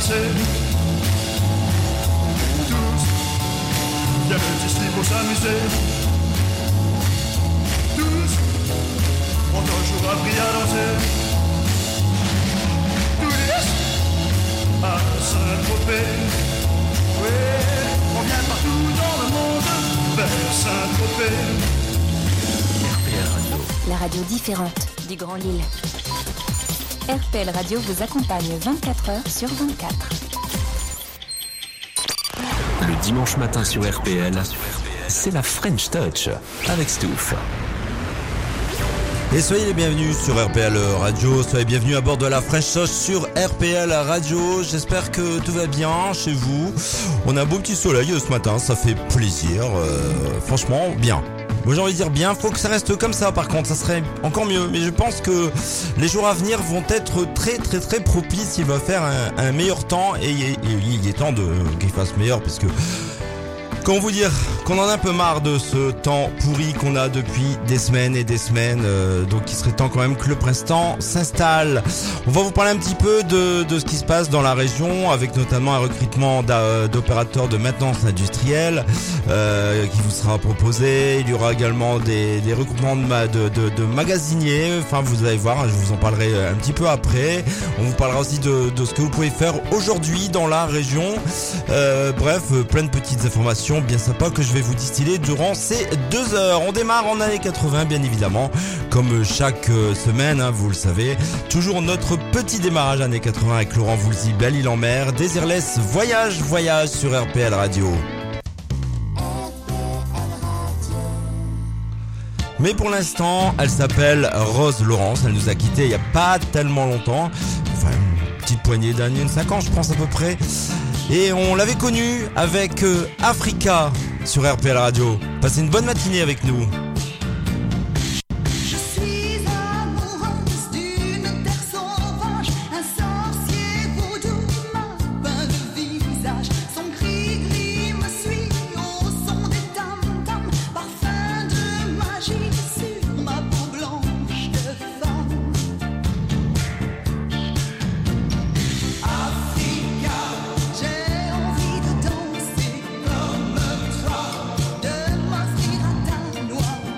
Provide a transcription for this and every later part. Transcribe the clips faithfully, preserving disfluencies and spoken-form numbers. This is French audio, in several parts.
passer. Tous viennent ici pour s'amuser. Tous ont toujours appris à danser. Tous à Saint-Tropez. Oui, on vient partout dans le monde vers Saint-Tropez. R P L Radio. La radio différente du Grand Lille. R P L Radio vous accompagne vingt-quatre heures sur vingt-quatre. Le dimanche matin sur R P L, c'est la French Touch avec Stouff. Et soyez les bienvenus sur R P L Radio, soyez bienvenus à bord de la French Touch sur R P L Radio. J'espère que tout va bien chez vous. On a un beau petit soleil ce matin, ça fait plaisir. Euh, franchement, bien. Moi j'ai envie de dire bien, faut que ça reste comme ça par contre, ça serait encore mieux. Mais je pense que les jours à venir vont être très très très propices. Il va faire un, un meilleur temps et il est, il est temps de qu'il fasse meilleur parce que... Comment vous dire qu'on en a un peu marre de ce temps pourri qu'on a depuis des semaines et des semaines, euh, donc il serait temps quand même que le printemps s'installe. On va vous parler un petit peu de, de ce qui se passe dans la région, avec notamment un recrutement d'opérateurs de maintenance industrielle euh, qui vous sera proposé. Il y aura également des, des recrutements de, ma, de, de, de magasiniers, enfin vous allez voir, je vous en parlerai un petit peu après. On vous parlera aussi de, de ce que vous pouvez faire aujourd'hui dans la région. Euh, bref, plein de petites informations bien sympa que je vais vous distiller durant ces deux heures. On démarre en années quatre-vingts bien évidemment, comme chaque semaine, hein, vous le savez. Toujours notre petit démarrage années quatre-vingts avec Laurent Voulzy, Belle Île en Mer, Désirless, Voyage, Voyage sur R P L Radio. Mais pour l'instant, elle s'appelle Rose Laurence, elle nous a quittés il n'y a pas tellement longtemps, enfin une petite poignée d'années, cinq ans je pense à peu près. Et on l'avait connue avec euh, Africa sur R P L Radio. Passez une bonne matinée avec nous. Danser comme toi, de m'inspirer à ta loi.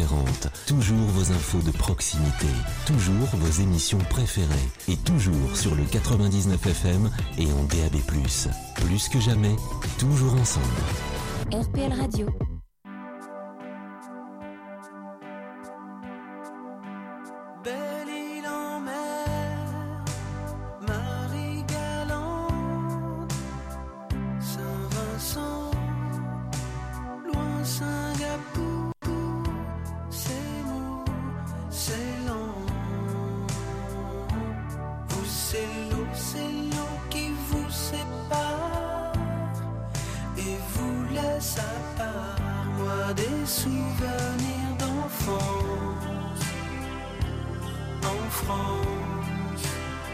différentes, toujours vos infos de proximité, toujours vos émissions préférées et toujours sur le quatre-vingt-dix-neuf F M et en D A B plus. Plus que jamais, toujours ensemble. R P L Radio. Belle île en mer, Marie-Galante, Saint-Vincent, loin Singapour, c'est mou, c'est lent. Vous, c'est l'eau, c'est l'eau qui vous sépare et vous laisse à part. Moi, des souvenirs d'enfance en France,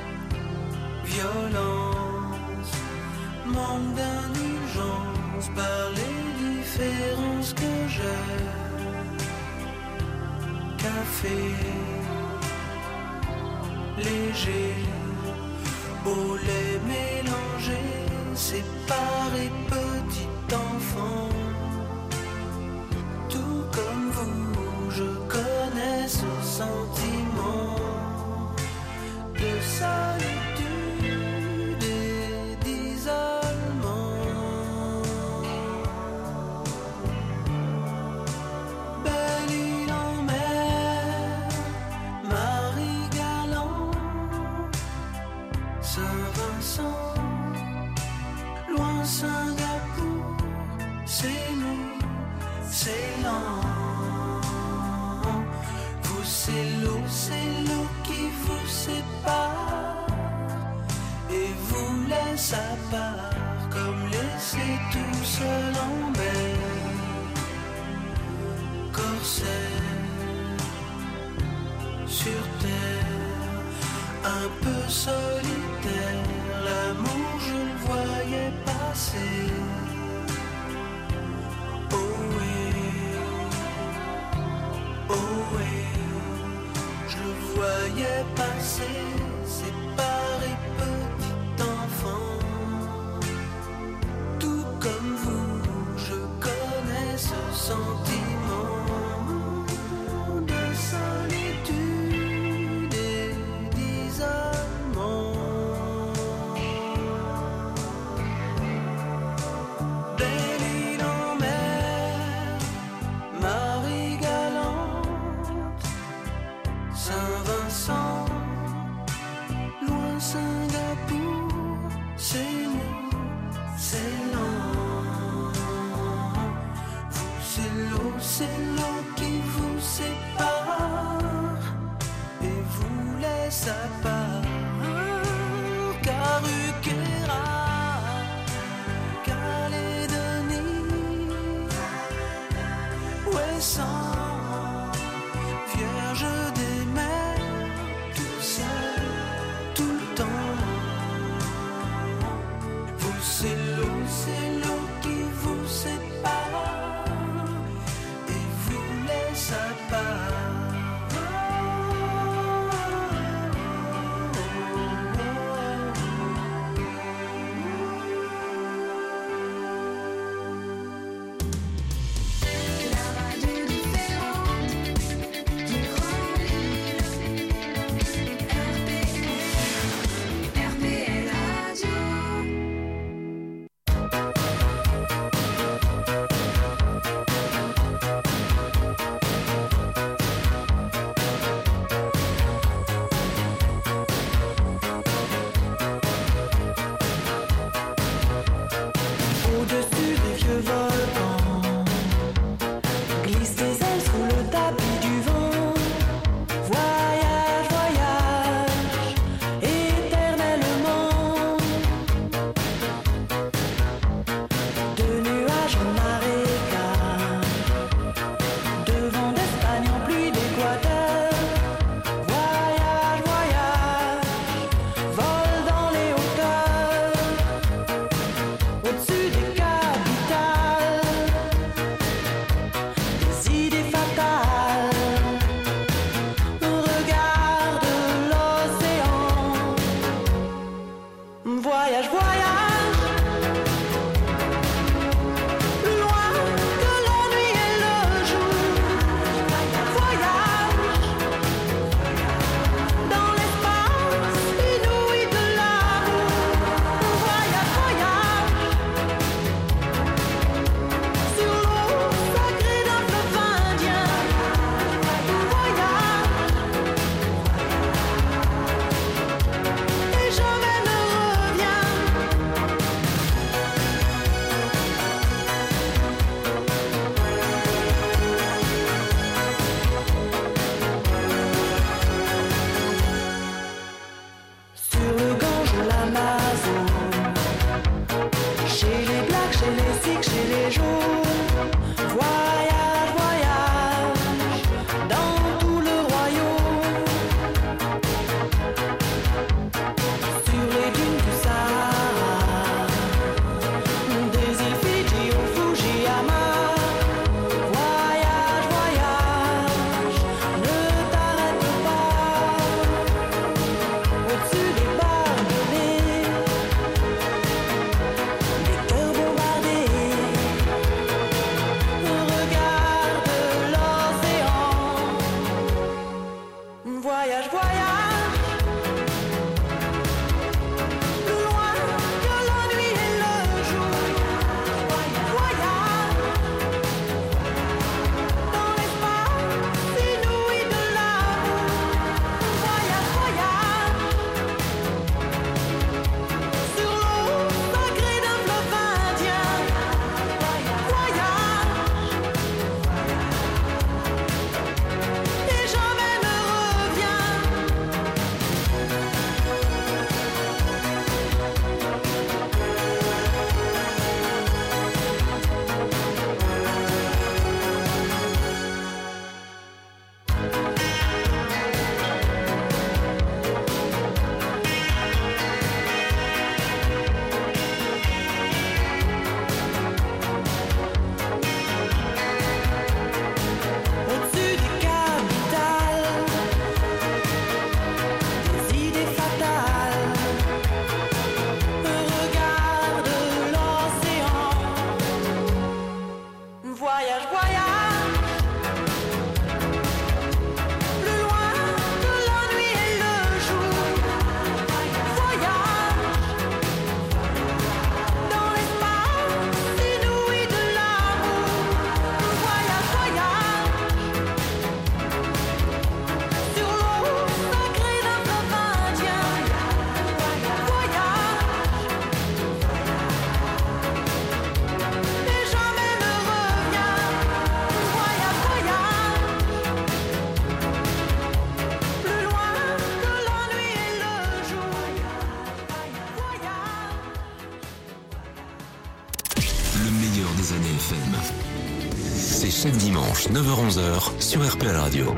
violence, manque d'indulgence par les différences que j'ai. Café, léger, au lait mélangé, séparé, petit enfant. Tout comme vous, je connais ce sentiment de solitude et d'isolement. Belle île en mer, Marie-Galante, Saint-Vincent, loin Singapour, c'est nous, c'est lent. Vous, c'est l'eau, c'est l'eau qui vous sépare et vous laisse à part, comme laissé tout seul en mer. Corsaire, sur terre, un peu solitaire, l'amour je le voyais passer. Oh oui, oh oui, je le voyais passer, séparé, petit enfant. Tout comme vous, je connais ce sentiment de solitude et d'isolement. Belle île en mer, Marie-Galante, Saint-Vincent, loin Singapour, c'est nous, c'est lent. Vous, c'est l'eau, c'est l'eau qui vous sépare et vous laisse à part. Caruquera, Calédonie, Ouessant, Vierge des mers, tout seul, tout le temps. Vous, c'est l'eau, c'est l'eau qui vous sépare et vous laisse à part. dimanche neuf heures onze heures sur R P L Radio.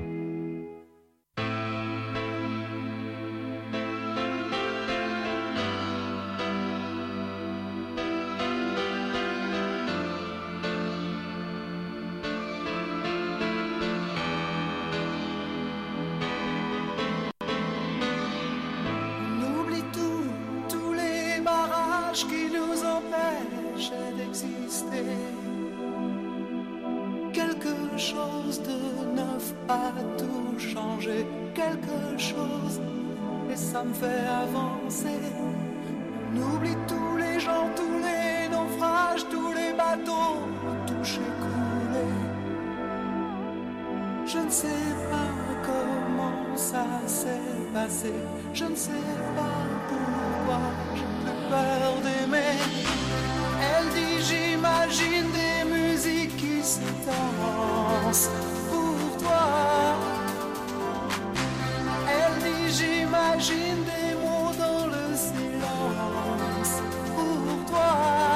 Je ne sais pas pourquoi j'ai plus peur d'aimer. Elle dit j'imagine des musiques qui se dansent pour toi. Elle dit j'imagine des mots dans le silence pour toi.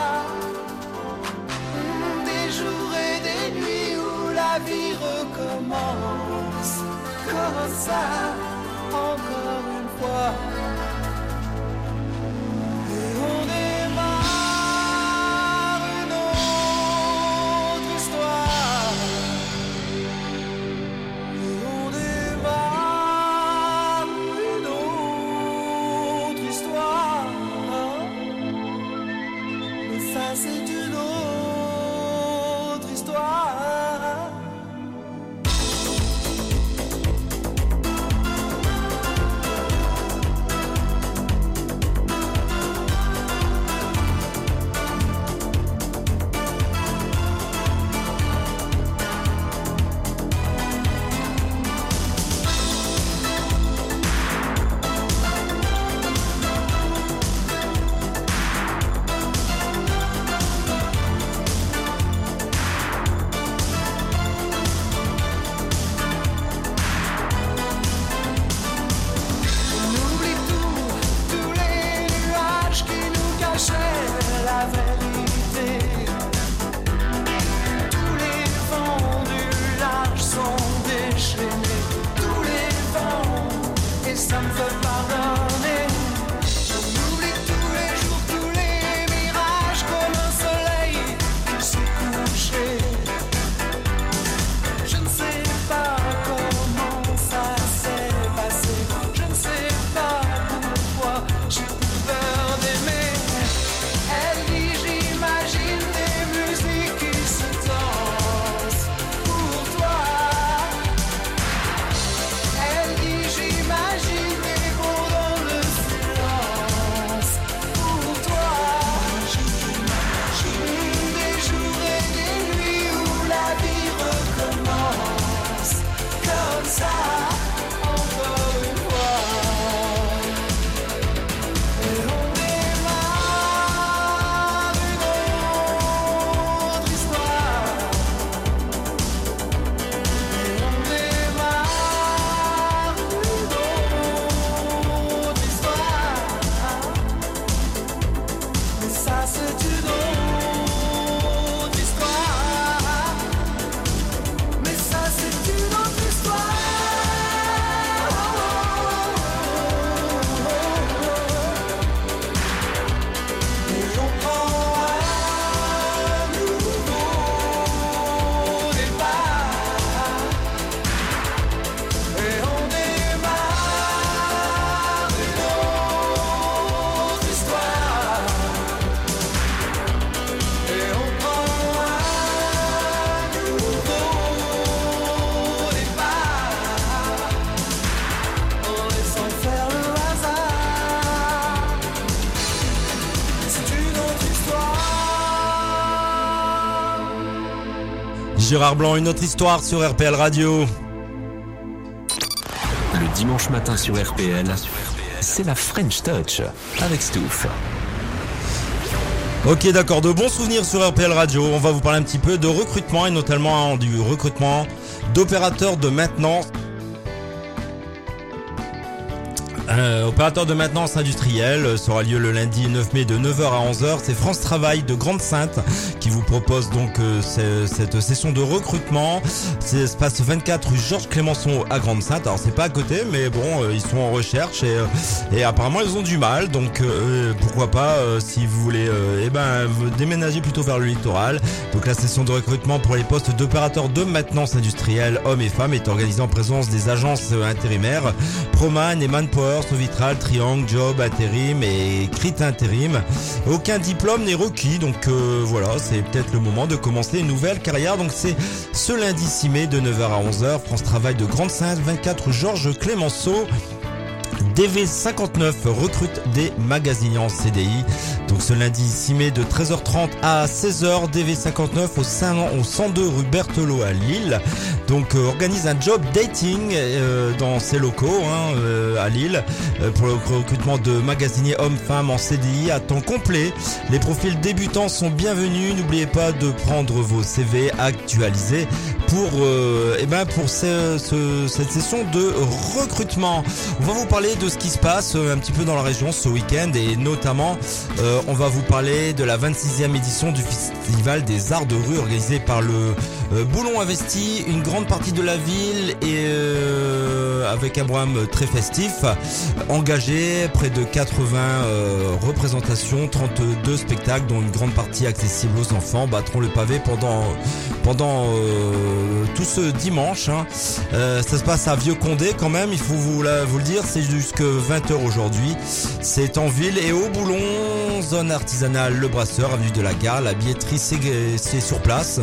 Des jours et des nuits où la vie recommence comme ça. Encore une fois, et on démarre une autre histoire, et on démarre une autre histoire, mais ça c'est une autre histoire. Gérard Blanc, une autre histoire sur R P L Radio. Le dimanche matin sur R P L, c'est la French Touch avec Stouff. Ok, d'accord, de bons souvenirs sur R P L Radio. On va vous parler un petit peu de recrutement et notamment du recrutement d'opérateurs de maintenance. Euh, opérateur de maintenance industrielle sera lieu le lundi neuf mai de neuf heures à onze heures. C'est France Travail de Grande-Synthe qui vous propose donc euh, cette session de recrutement. Ça se passe vingt-quatre rue Georges Clémenceau à Grande-Synthe. Alors c'est pas à côté, mais bon, euh, ils sont en recherche et, euh, et apparemment ils ont du mal. Donc euh, pourquoi pas euh, si vous voulez euh, eh ben déménager plutôt vers le littoral. Donc la session de recrutement pour les postes d'opérateurs de maintenance industrielle hommes et femmes est organisée en présence des agences intérimaires Proman et Manpower, Sovitral, Triangle, Job, Intérim et Crit Intérim. Aucun diplôme n'est requis, donc euh, voilà, c'est peut-être le moment de commencer une nouvelle carrière. Donc c'est ce lundi six mai de neuf heures à onze heures, France Travail de Grande-Synthe, vingt-quatre Georges Clémenceau. D V cinquante-neuf recrute des magasiniers en C D I. Donc ce lundi six mai de treize heures trente à seize heures, D V cinquante-neuf au, au cent deux rue Berthelot à Lille. Donc euh, organise un job dating euh, dans ses locaux hein, euh, à Lille euh, pour le recrutement de magasiniers hommes-femmes en C D I à temps complet. Les profils débutants sont bienvenus. N'oubliez pas de prendre vos C V actualisés pour euh, eh ben pour ce, ce, cette session de recrutement. On va vous parler de ce qui se passe un petit peu dans la région ce week-end et notamment euh, on va vous parler de la vingt-sixième édition du Festival des Arts de Rue organisé par le euh, Boulon Investi. Une grande partie de la ville et euh, avec un programme très festif, engagé près de quatre-vingts euh, représentations, trente-deux spectacles dont une grande partie accessible aux enfants battront le pavé pendant pendant euh, tout ce dimanche. Hein. Euh, ça se passe à Vieux-Condé quand même, il faut vous, la, vous le dire, c'est jusque vingt heures aujourd'hui. C'est en ville et au Boulon, zone artisanale Le Brasseur, avenue de la Gare. La billetterie c'est, c'est sur place.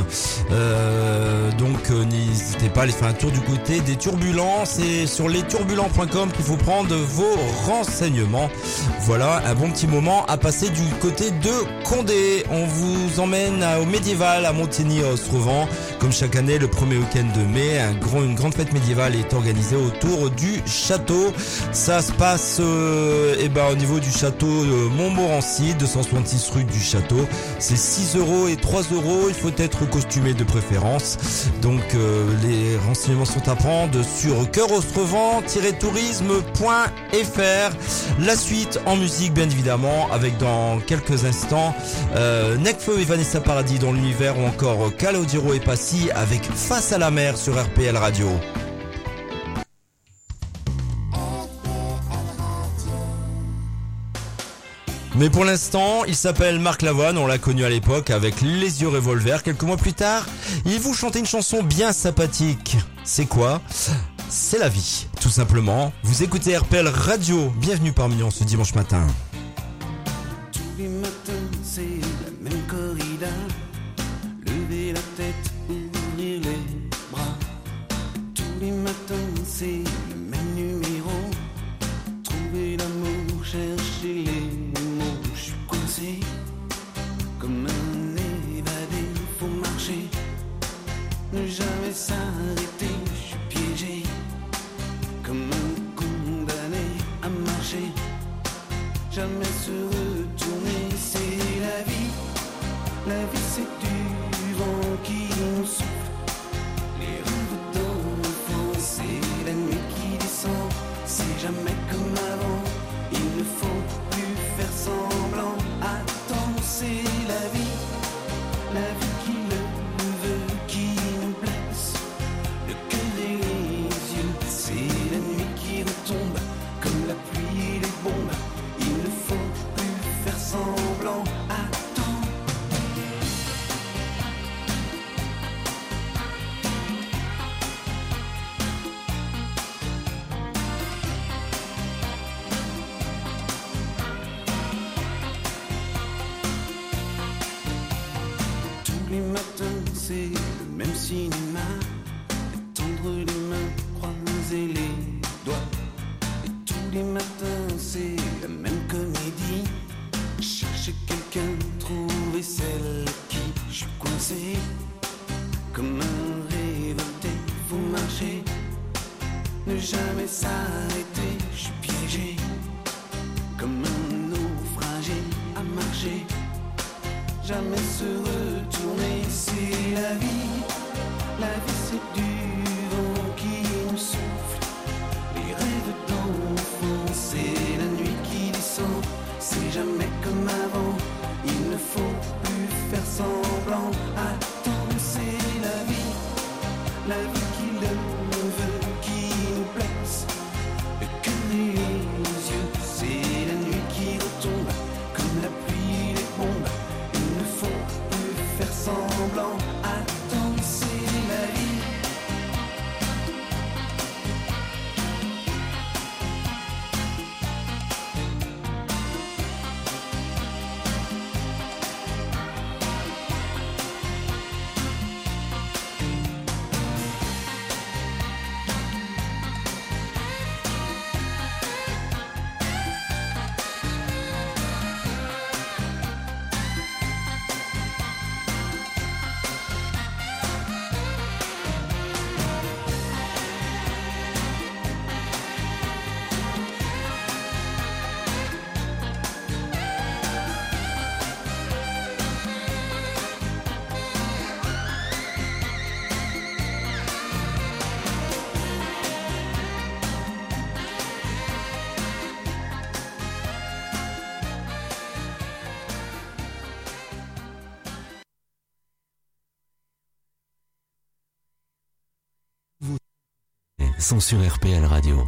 Euh, donc euh, n'hésitez pas à aller faire un tour du côté des Turbulents. C'est sur les turbulents point com qu'il faut prendre vos renseignements. Voilà, un bon petit moment à passer du côté de Condé. On vous emmène au médiéval à Montigny-Ostrevent. Comme chaque année, le premier week-end de mai, un grand, une grande fête médiévale est organisée autour du château. Ça se passe euh, eh ben, au niveau du château de Montmorency, deux cent soixante-six rue du Château. C'est six euros et trois euros. Il faut être costumé de préférence. Donc euh, les renseignements sont à prendre sur cœur ostrevent tiret tourisme point f r. La suite en musique bien évidemment avec dans quelques instants euh, Necfeu et Vanessa Paradis dans l'univers ou encore Calogero et Passy avec Face à la mer sur R P L Radio. Mais pour l'instant, il s'appelle Marc Lavoine, on l'a connu à l'époque avec Les Yeux Revolver. Quelques mois plus tard, il vous chantait une chanson bien sympathique. C'est quoi ? C'est la vie, tout simplement. Vous écoutez R P L Radio, bienvenue parmi nous ce dimanche matin. Tous les matins, c'est la même corrida. Lever la tête, ouvrir les bras. Tous les matins, c'est le même numéro. Trouver l'amour, chercher les mots. Je suis coincé, comme un évadé, faut marcher. Ne jamais s'arrêter, je suis piégé. Comme un condamné à marcher. Jamais se retourner, c'est la vie. La vie c'est du vent qui nous souffle. Les rêves d'enfants, c'est la nuit qui descend. C'est jamais comme avant, il ne faut plus faire semblant. Attends, c'est la vie. La vie qui le veut, qui nous blesse. Le cœur et les yeux, c'est la nuit qui retombe. Comme la pluie et les bombes, il ne faut plus faire semblant. Attends. Tous les matins, c'est le même cinéma. Tendre les mains, croiser les doigts. Et tous les matins, c'est la même comédie. Chercher quelqu'un, trouver celle qui je suis coincé. Comme un révolté, faut marcher. Ne jamais s'arrêter, je suis piégé. Comme un naufragé à marcher. Jamais se retourner, c'est la vie. La vie c'est du vent qui nous souffle. Les rêves d'enfants, c'est sont sur R P L Radio.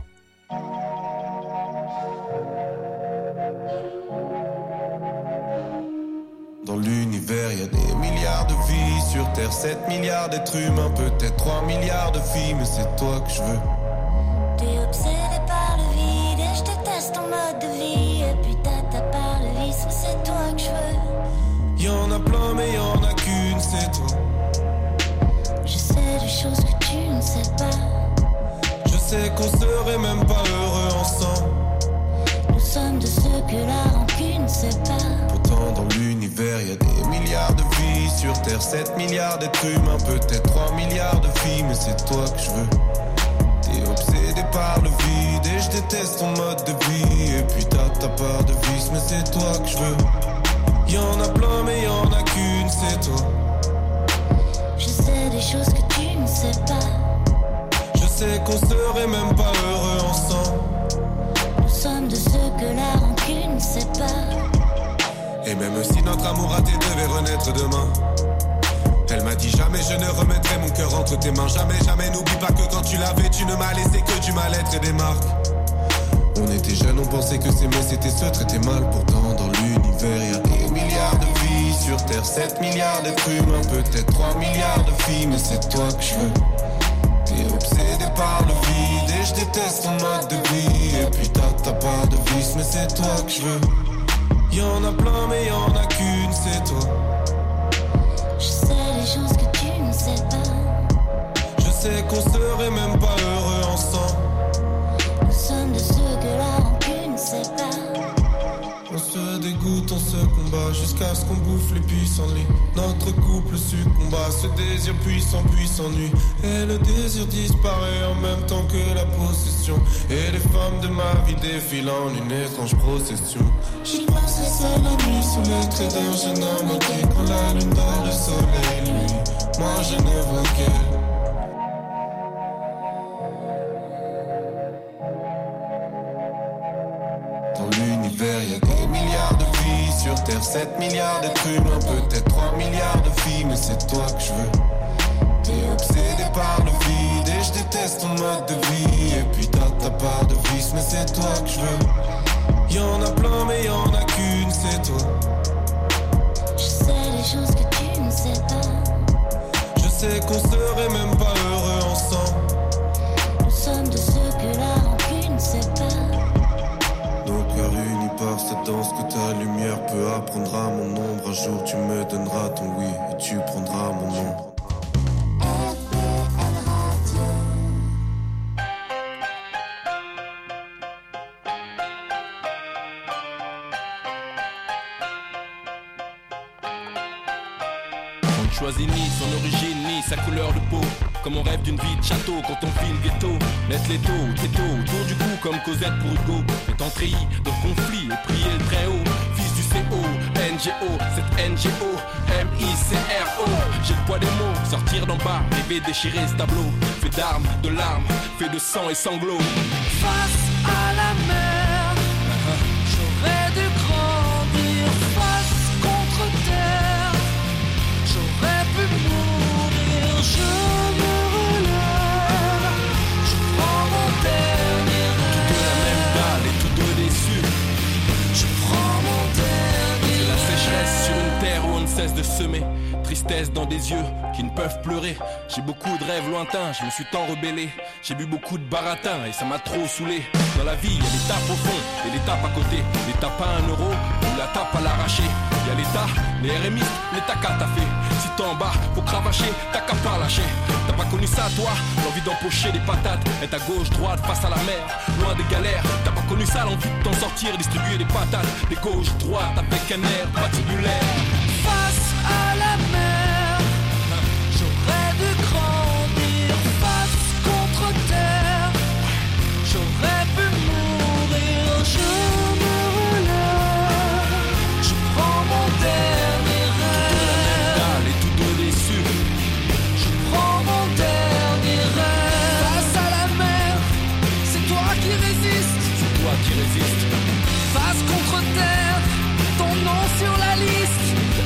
Dans l'univers, y a des milliards de vies. Sur Terre, sept milliards d'êtres humains. Peut-être trois milliards de filles, mais c'est toi que je veux. T'es obsédé par le vide et je déteste ton mode de vie. Et puis t'as par le vice, mais c'est toi que je veux. Y'en a plein, mais y'en a qu'une, c'est toi. Je sais des choses que tu ne sais pas. Je sais qu'on serait même pas heureux ensemble. Nous sommes de ceux que la rancune sépare. Pourtant dans l'univers y a des milliards de vies. Sur Terre sept milliards d'êtres humains. Peut-être trois milliards de filles, mais c'est toi que je veux. T'es obsédé par le vide et je déteste ton mode de vie. Et puis t'as ta part de vice, mais c'est toi que je veux. Y'en a plein mais y'en a qu'une, c'est toi. Je sais des choses que tu ne sais pas. Je sais qu'on serait même pas heureux ensemble. Nous sommes de ceux que la rancune sépare. Et même si notre amour raté devait renaître demain, elle m'a dit jamais je ne remettrai mon cœur entre tes mains. Jamais, jamais, n'oublie pas que quand tu l'avais, tu ne m'as laissé que du mal-être et des marques. On était jeunes, on pensait que s'aimer c'était se traiter mal. Pourtant dans l'univers y a des milliards de vies. Sur Terre sept milliards d'êtres humains. Peut-être trois milliards de filles, mais c'est toi que je veux. T'es obsédé par le vide et je déteste ton mode de vie. Et puis t'as ta part de vice, mais c'est toi que je veux. Y'en a plein mais y'en a qu'une, c'est toi. Je sais les choses que tu ne sais pas. Je sais qu'on serait même pas heureux ensemble. Nous sommes de ceux que la rancune sépare. On se dégoûte, on se combat jusqu'à ce qu'on bouffe les pissenlits. Notre couple succomba, ce désir puissant puis s'ennuie. Et le désir disparaît en même temps que la possession. Et les femmes de ma vie défilent en une étrange procession. J'y penserai seul la nuit sous les traits d'un jeune homme qui quand la lune dort, le soleil lui. Moi je ne vois qu'elle. Dans l'univers y a des milliards de vies. Sur Terre sept milliards d'êtres humains. Peut-être trois milliards de filles, mais c'est toi que je veux. T'es obsédé par le vide et je déteste ton mode de vie. Et puis t'as ta part de vice, mais c'est toi que je veux. Y'en a plein mais y'en a qu'une, c'est toi. Je sais les choses que tu ne sais pas. Je sais qu'on serait même pas heureux ensemble. Nous sommes de ceux que la rancune sépare. Nos cœurs unis par cette danse que ta lumière peut apprendre à mon ombre. Un jour tu me donneras ton oui et tu prendras mon nom. On ne choisit ni son origine ni sa couleur de peau. Comme on rêve d'une vie de château quand on vit le ghetto. Laisse les taux, tétaux, autour du cou comme Cosette pour Hugo. Étant treillis de conflits et prier le très haut. Fils du C O, N G O, cette N G O, M I C R O. J'ai le poids des mots, sortir d'en bas, rêver déchirer ce tableau. Fait d'armes, de larmes, fait de sang et sanglots. Face à la mer, j'aurais dû grandir. Face contre terre, j'aurais pu mourir. Je me relève, je prends mon dernier rêve. Tout de la même balle et tous deux déçus. Je prends mon dernier C'est la rêve. sécheresse sur une terre où on ne cesse de semer. Tristesse dans des yeux qui ne peuvent pleurer. J'ai beaucoup de rêves lointains, je me suis tant rebellé. J'ai bu beaucoup de baratin et ça m'a trop saoulé. Dans la vie, il y a l'étape au fond et l'étape à côté. L'étape à un euro ou la tape à l'arraché. Il y a l'état, les R M I, l'état qu'à t'as fait. Si t'es en bas, faut cravacher, t'as qu'à pas lâcher. T'as pas connu ça toi, l'envie d'empocher des patates. Être à gauche, droite, face à la mer, loin des galères. T'as pas connu ça, l'envie de t'en sortir, distribuer des patates. Des gauche, droite, avec un air patibulaire. Face à la mer, j'aurais dû grandir. Face contre terre, j'aurais pu mourir. Je me relève, je prends mon dernier rêve. Allez, tous deux déçus. Je prends mon dernier rêve. Face à la mer, c'est toi qui résistes. C'est toi qui résistes. Face contre terre, ton nom sur la liste.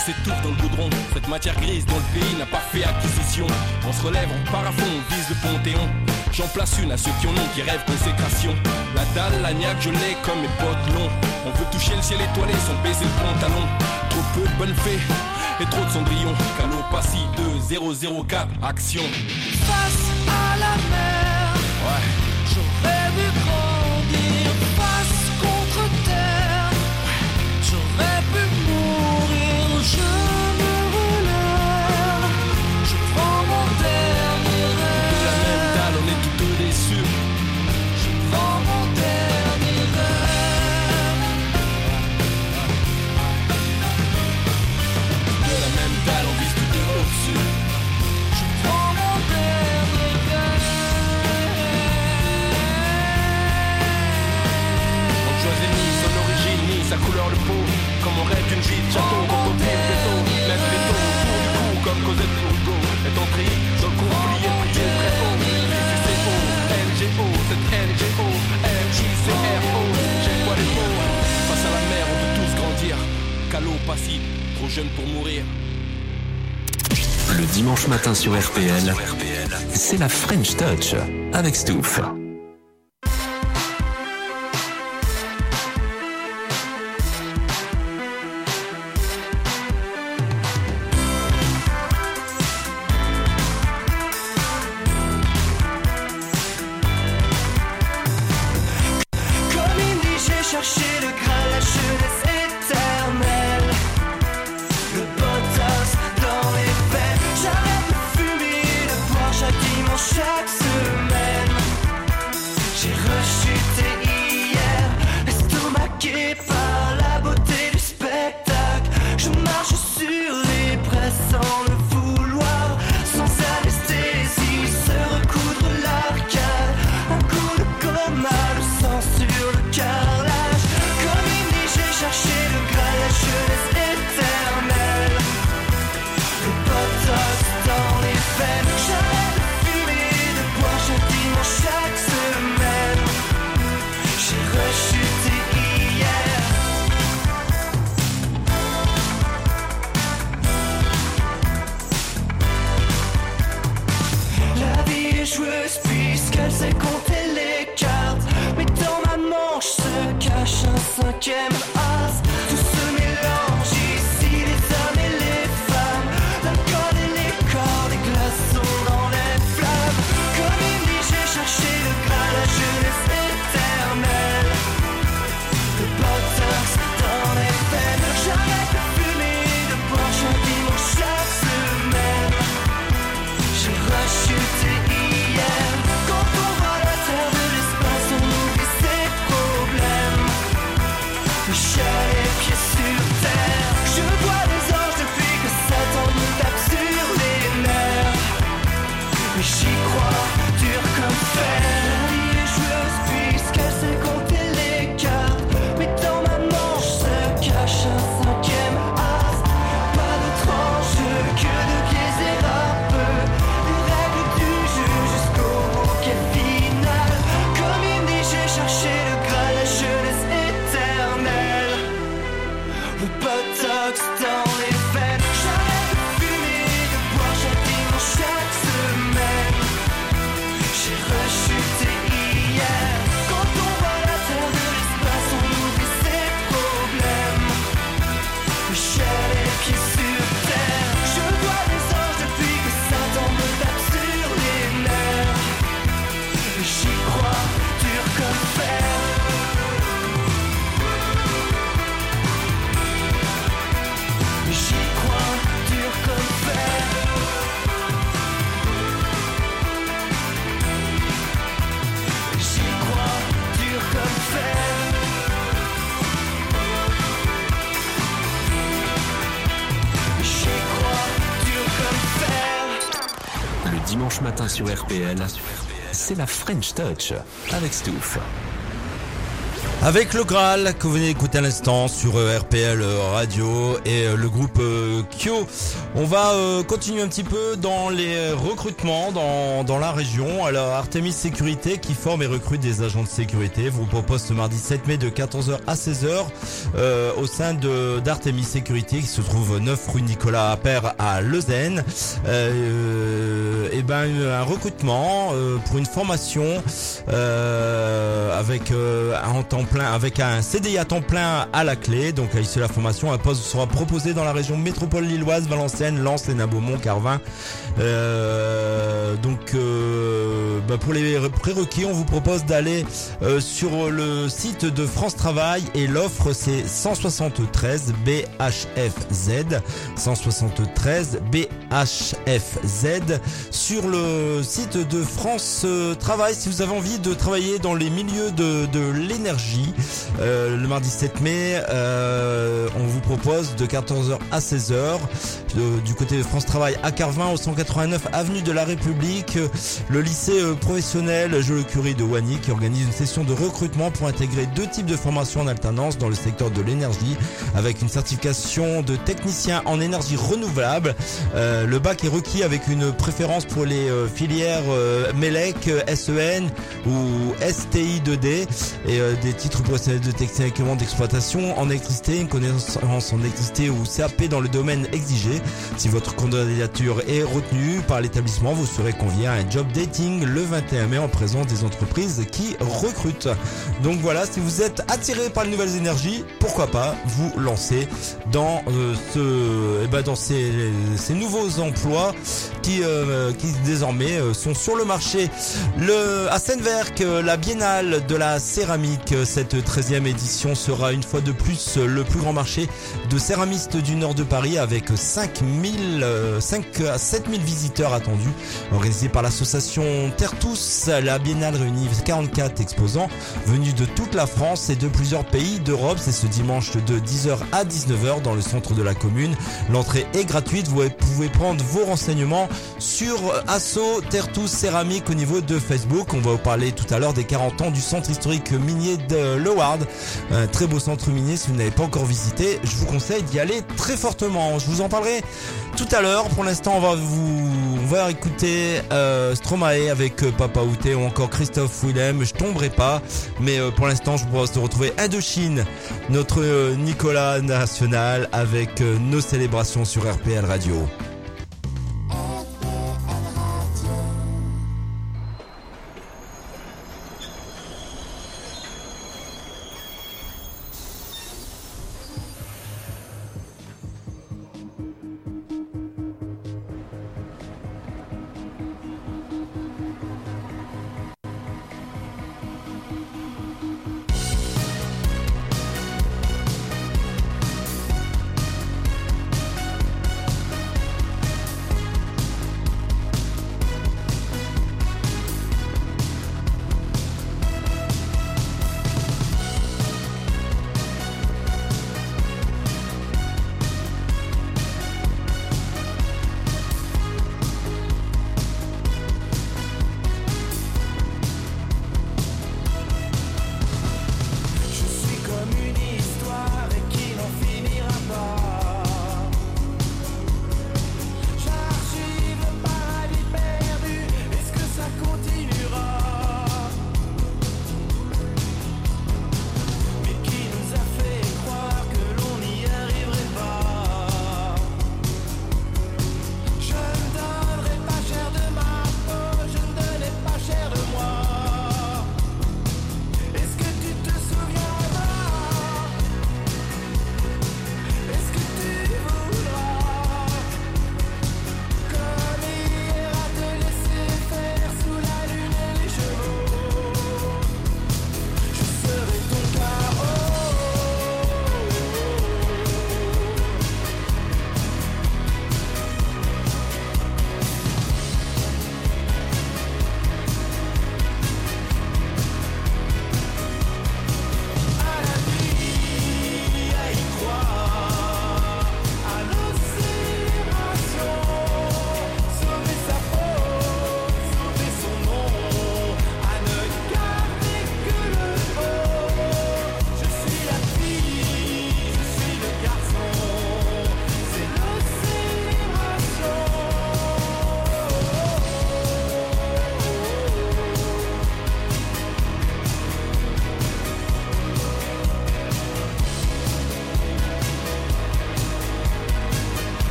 s'étouffe dans le goudron. Cette matière grise dont le pays n'a pas fait acquisition. On se relève, on part à fond, on vise le Panthéon. J'en place une à ceux qui en ont, qui rêvent consécration. La dalle, la niaque, je l'ai comme mes potes longs. On veut toucher le ciel étoilé sans baisser le pantalon. Trop peu de bonnes fées et trop de cendrillon. Calopassie deux zéro zéro quatre, action. Face à la mer, Ouais. j'aurais dû grandir. Face contre terre, j'aurais pu mourir. Je me relève, je prends mon dernier rêve. De la même dalle, on est tout déçus. Je prends mon dernier rêve. De la même dalle, on vise tout de au-dessus. Je prends mon dernier rêve. On choisit ni son origine, ni sa couleur de peau. Comme on rêve d'une vie de château, quand on tire le béton. Lève les taux autour du cou, comme Cosette Courgo. Est entré dans le conflit et prié très haut. Ici c'est O, L G O, c'est L G O, M J C R O. J'ai pas les mots. Face à la mer, on veut tous grandir. Calopassie, trop jeune pour mourir. Le dimanche matin sur R P L, c'est la French Touch avec Stouff. Comme il dit, j'ai cherché le Graal, la jeunesse éternelle. Le botox dans les veines. J'arrête de fumer, de boire chaque dimanche, chaque semaine. J'ai rechuté hier, estomaqué par la beauté du spectacle. Je marche sur les braises sans le vouloir, sans anesthésie, se recoudre l'arcade. Un coup de coma, le sang sur le carrelage. Comme il dit, j'ai cherché le Graal, la jeunesse éternelle. Le botox dans les veines. J'arrête de fumer, de boire chaque dimanche, chaque semaine. J'ai rechuté hier. La vie est joueuse puisqu'elle sait compter les cartes. Mais dans ma manche se cache un cinquième as. Tout se mélange ici, les hommes et les femmes. L'alcool et les corps, des glaçons dans les flammes. Comme il dit, j'ai cherché le Graal, la jeunesse éternelle. Le botox dans les veines. J'arrête de fumer, de boire chaque dimanche, chaque semaine. J'ai rechuté hier. Quand on voit la terre de l'espace, on oublie ses problèmes. Je suis les pieds sur terre. Je vois les anges depuis que Satan me tape sur les nerfs. Mais j'y crois, dur comme fer. La vie est joueuse puisqu'elle sait compter les cartes. Mais dans ma manche se cache un cinquième as. Pas d'autre enjeu que de biaiser un peu les règles du jeu jusqu'au bouquet final. Comme il dit, j'ai cherché le Graal, la jeunesse éternelle. Le botox dans les veines. J'arrête de fumer, de boire chaque dimanche, chaque semaine. J'ai rechuté hier. Quand on voit la terre de l'espace, on oublie ses problèmes. J'ai les pieds sur terre. Je vois les anges depuis que Satan me tape sur les nerfs. J'y crois, dur comme fer. J'y crois, dur comme fer. J'y crois, dur comme fer. J'y crois, dur comme fer. Le dimanche matin sur R P L, c'est la French Touch avec Stouff. Avec le Graal que vous venez d'écouter à l'instant sur R P L Radio et le groupe Kyo. On va euh, continuer un petit peu dans les recrutements dans, dans la région. Alors Artemis Sécurité qui forme et recrute des agents de sécurité vous propose ce mardi sept mai de quatorze heures à seize heures euh, au sein de d'Artemis Sécurité qui se trouve neuf rue Nicolas Appert à Leuzen. Euh, et ben un recrutement euh, pour une formation euh, avec euh, un temps plein, avec un C D I à temps plein à la clé. Donc à l'issue de la formation, un poste sera proposé dans la région métropole lilloise, Valenciennes, Lens, Hénin, Beaumont, Carvin. Euh, donc euh, bah pour les prérequis, on vous propose d'aller euh, sur le site de France Travail et l'offre c'est cent soixante-treize B H F Z, cent soixante-treize B H F Z sur le site de France Travail. Si vous avez envie de travailler dans les milieux de, de l'énergie, euh, le mardi sept mai, euh, on vous propose de quatorze heures à seize heures de, du côté de France Travail à Carvin au cent quatre-vingt-neuf avenue de la République, le lycée euh, professionnel Jules Curie de Wany qui organise une session de recrutement pour intégrer deux types de formations en alternance dans le secteur de l'énergie avec une certification de technicien en énergie renouvelable. Euh, le bac est requis avec une préférence pour les euh, filières euh, MELEC, S E N ou S T I deux D et euh, des titres professionnels de technicien d'équipement d'exploitation en électricité, une connaissance en électricité ou C A P dans le domaine exigé. Si votre candidature est retenue par l'établissement, vous serez convié à un job dating le vingt et un mai en présence des entreprises qui recrutent. Donc voilà, si vous êtes attiré par les nouvelles énergies, pourquoi pas vous lancer dans euh, ce, eh ben dans ces, ces nouveaux emplois qui, euh, qui désormais euh, sont sur le marché. Le, à Sennwerk, la Biennale de la céramique, cette treizième édition sera une fois de plus le plus grand marché de céramistes du nord de Paris avec cinq mille, cinq à sept mille visiteurs attendus. Organisée par l'association Terre Tous, la Biennale réunit quarante-quatre exposants venus de toute la France et de plusieurs pays d'Europe. C'est ce dimanche de dix heures à dix-neuf heures dans le centre de la commune. L'entrée est gratuite. Vous pouvez prendre vos renseignements sur Asso Terre Tous Céramique au niveau de Facebook. On va vous parler tout à l'heure des quarante ans du centre historique minier de Leward. Un très beau centre minier. Si vous n'avez pas encore visité, je vous conseille d'y aller très fortement. Je vous en parlerai tout à l'heure. Pour l'instant, on va vous, on va écouter euh, Stromae avec euh, Papa Outé ou encore Christophe Willem. Je tomberai pas, mais euh, pour l'instant, je vous propose de retrouver Indochine, notre euh, Nicolas national avec euh, nos célébrations sur R P L Radio.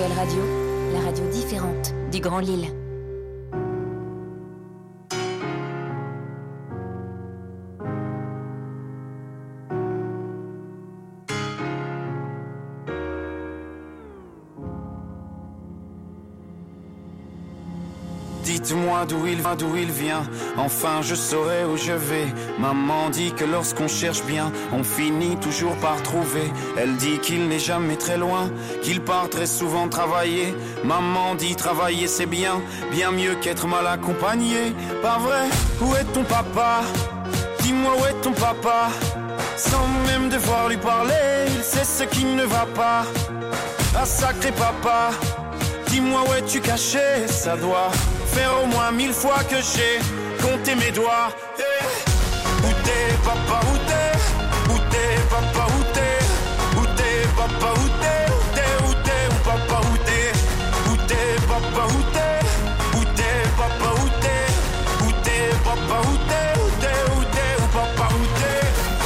L Radio, la radio différente du Grand Lille. Dites-moi d'où il va, d'où il vient, enfin je saurai où je vais. Maman dit que lorsqu'on cherche bien, on finit toujours par trouver. Elle dit qu'il n'est jamais très loin, qu'il part très souvent travailler. Maman dit travailler c'est bien, bien mieux qu'être mal accompagné. Pas vrai? Où est ton papa? Dis-moi où est ton papa? Sans même devoir lui parler, il sait ce qui ne va pas. Ah sacré papa, dis-moi où es-tu caché? Ça doit faire au moins mille fois que j'ai compté mes doigts. Hey. Où t'es papa, où t'es? Où t'es papa, où t'es? Où t'es papa, où t'es? Où t'es, où t'es, où papa, où t'es? Où t'es papa, où t'es? Où t'es papa, où t'es? Où t'es papa, où t'es? Où t'es, où t'es, où papa, où t'es?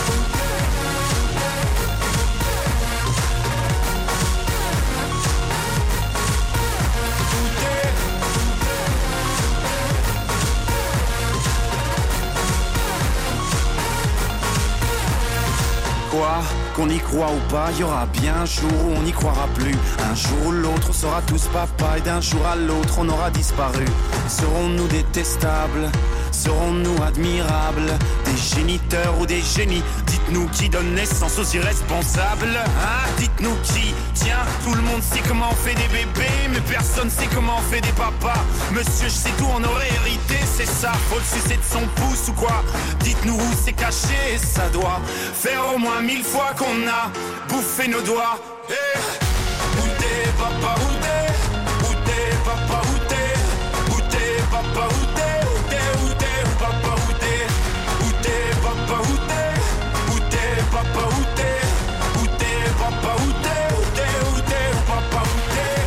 Quoi? Qu'on y croit ou pas, y aura bien un jour où on n'y croira plus. Un jour ou l'autre, on sera tous papa et d'un jour à l'autre, on aura disparu. Serons-nous détestables? Serons-nous admirables? Des géniteurs ou des génies? Dites-nous qui donne naissance aux irresponsables, hein? Dites-nous qui? Tiens, tout le monde sait comment on fait des bébés, mais personne sait comment on fait des papas. Monsieur, je sais tout, on aurait hérité, c'est ça. Faut le sucer de son pouce ou quoi? Dites-nous où c'est caché, ça doit faire au moins mille fois qu'on a bouffé nos doigts. Hey. Où t'es papa, où t'es? Où t'es papa, où t'es? Où t'es papa, où t'es? Où t'es, où t'es, où papa, où t'es? Où t'es papa, où t'es? Où t'es papa, où t'es? Où t'es papa, où t'es? Où t'es, où t'es, où papa, où t'es?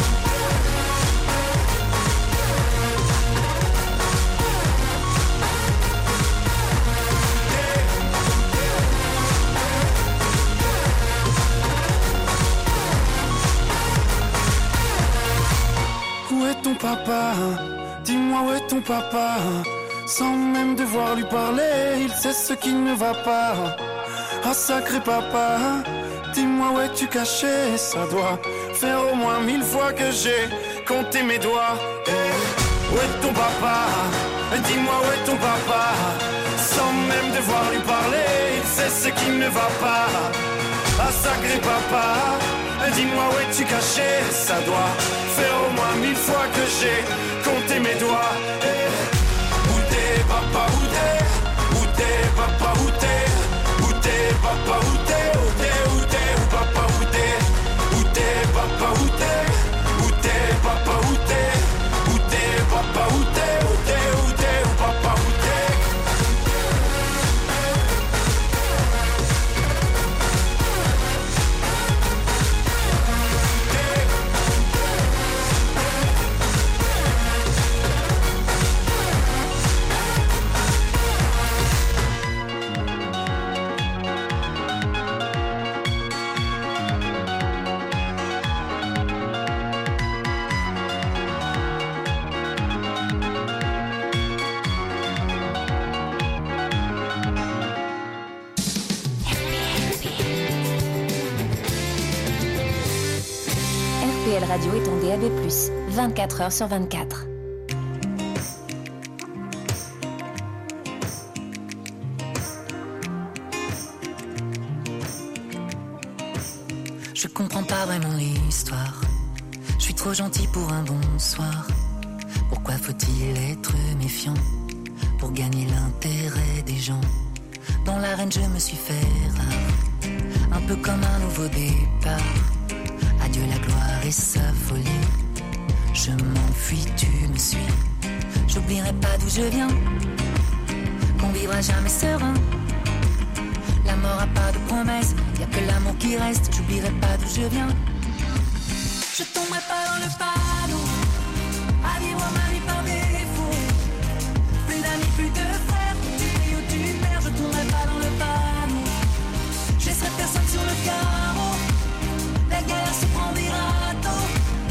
Où est ton papa? Dis-moi où est ton papa? Sans même devoir lui parler, il sait ce qui ne va pas. Ah sacré papa, dis-moi où es-tu caché? Ça doit faire au moins mille fois que j'ai compté mes doigts. Hey. Où est ton papa? Dis-moi où est ton papa? Sans même devoir lui parler, il sait ce qui ne va pas. Ah sacré papa, dis-moi où es-tu caché? Ça doit faire au moins mille fois que j'ai compté mes doigts. Hey. Où t'es papa, où t'es? Où t'es papa, où t'es? Où t'es papa, où t'es? Où t'es, où t'es, où papa, où t'es? Où t'es papa, où t'es? Où t'es papa, où t'es? Où t'es papa, où t'es? Où t'es, où t'es, où papa, où t'es? R P L Radio est en D A B plus, vingt-quatre heures sur vingt-quatre. Je comprends pas vraiment l'histoire. Je suis trop gentil pour un bonsoir. Pourquoi faut-il être méfiant pour gagner l'intérêt des gens? Dans l'arène je me suis fait rare, un peu comme un nouveau départ. Adieu la gloire et sa folie. Je m'enfuis, tu me suis. J'oublierai pas d'où je viens, qu'on vivra jamais serein. La mort a pas de promesse, y'a que l'amour qui reste. J'oublierai pas d'où je viens. Je tomberai pas dans le panneau à vivre ma vie par défaut. Plus d'amis, plus de frères, tu pries ou tu perds. Je tomberai pas dans le panneau. Je laisserai personne sur le carreau. La galère se prend des râteaux.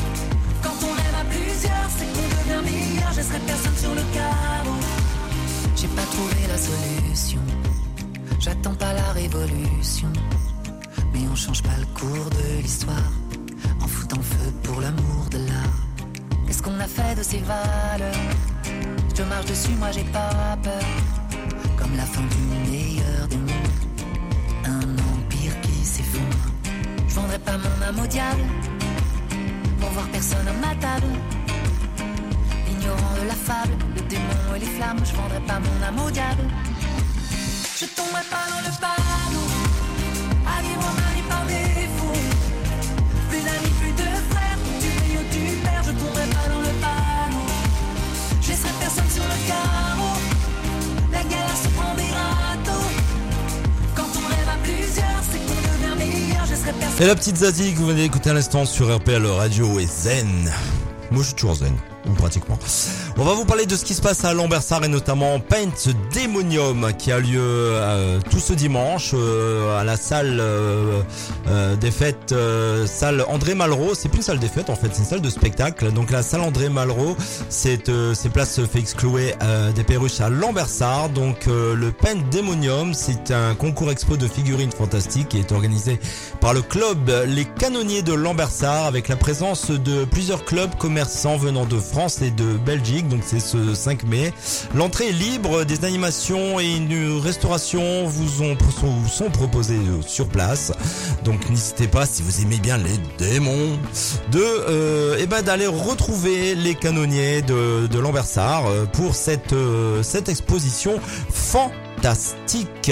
solution. J'attends pas la révolution, mais on change pas le cours de l'histoire en foutant le feu pour l'amour de l'art. Qu'est-ce qu'on a fait de ces valeurs? Je marche dessus, moi j'ai pas peur. Comme la fin du meilleur des mondes, un empire qui s'effondre. Je vendrai pas mon âme au diable pour voir personne à ma table. Ignorant de la fable, le démon et les flammes, je vendrai pas mon âme au diable. Je tomberai pas dans le panneau, à vivre mari par défaut. Plus d'amis, plus de frères, tu payes ou tu perds, je tomberai pas dans le panneau. Je laisserai personne sur le carreau, la galère se prend des râteaux. Quand on rêve à plusieurs, c'est qu'on devient meilleur, je laisserai personne. Et la petite Zazie que vous venez d'écouter à l'instant sur R P L Radio est zen. Moi je suis toujours zen, pratiquement. On va vous parler de ce qui se passe à Lambersart et notamment Paint Demonium qui a lieu euh, tout ce dimanche euh, à la salle euh, euh, des fêtes, euh, salle André Malraux. C'est plus une salle des fêtes en fait, c'est une salle de spectacle. Donc la salle André Malraux, c'est euh, c'est place Félix Clouet euh, des Perruches à Lambersart. Donc euh, le Paint Demonium, c'est un concours expo de figurines fantastiques qui est organisé par le club Les Canonniers de Lambersart avec la présence de plusieurs clubs commerçants venant de France et de Belgique. Donc c'est ce cinq mai. L'entrée est libre, des animations et une restauration vous ont, vous sont proposées sur place. Donc n'hésitez pas, si vous aimez bien les démons, de euh, eh ben d'aller retrouver les canonniers de, de Lambersart pour cette, euh, cette exposition fantastique. Fantastique.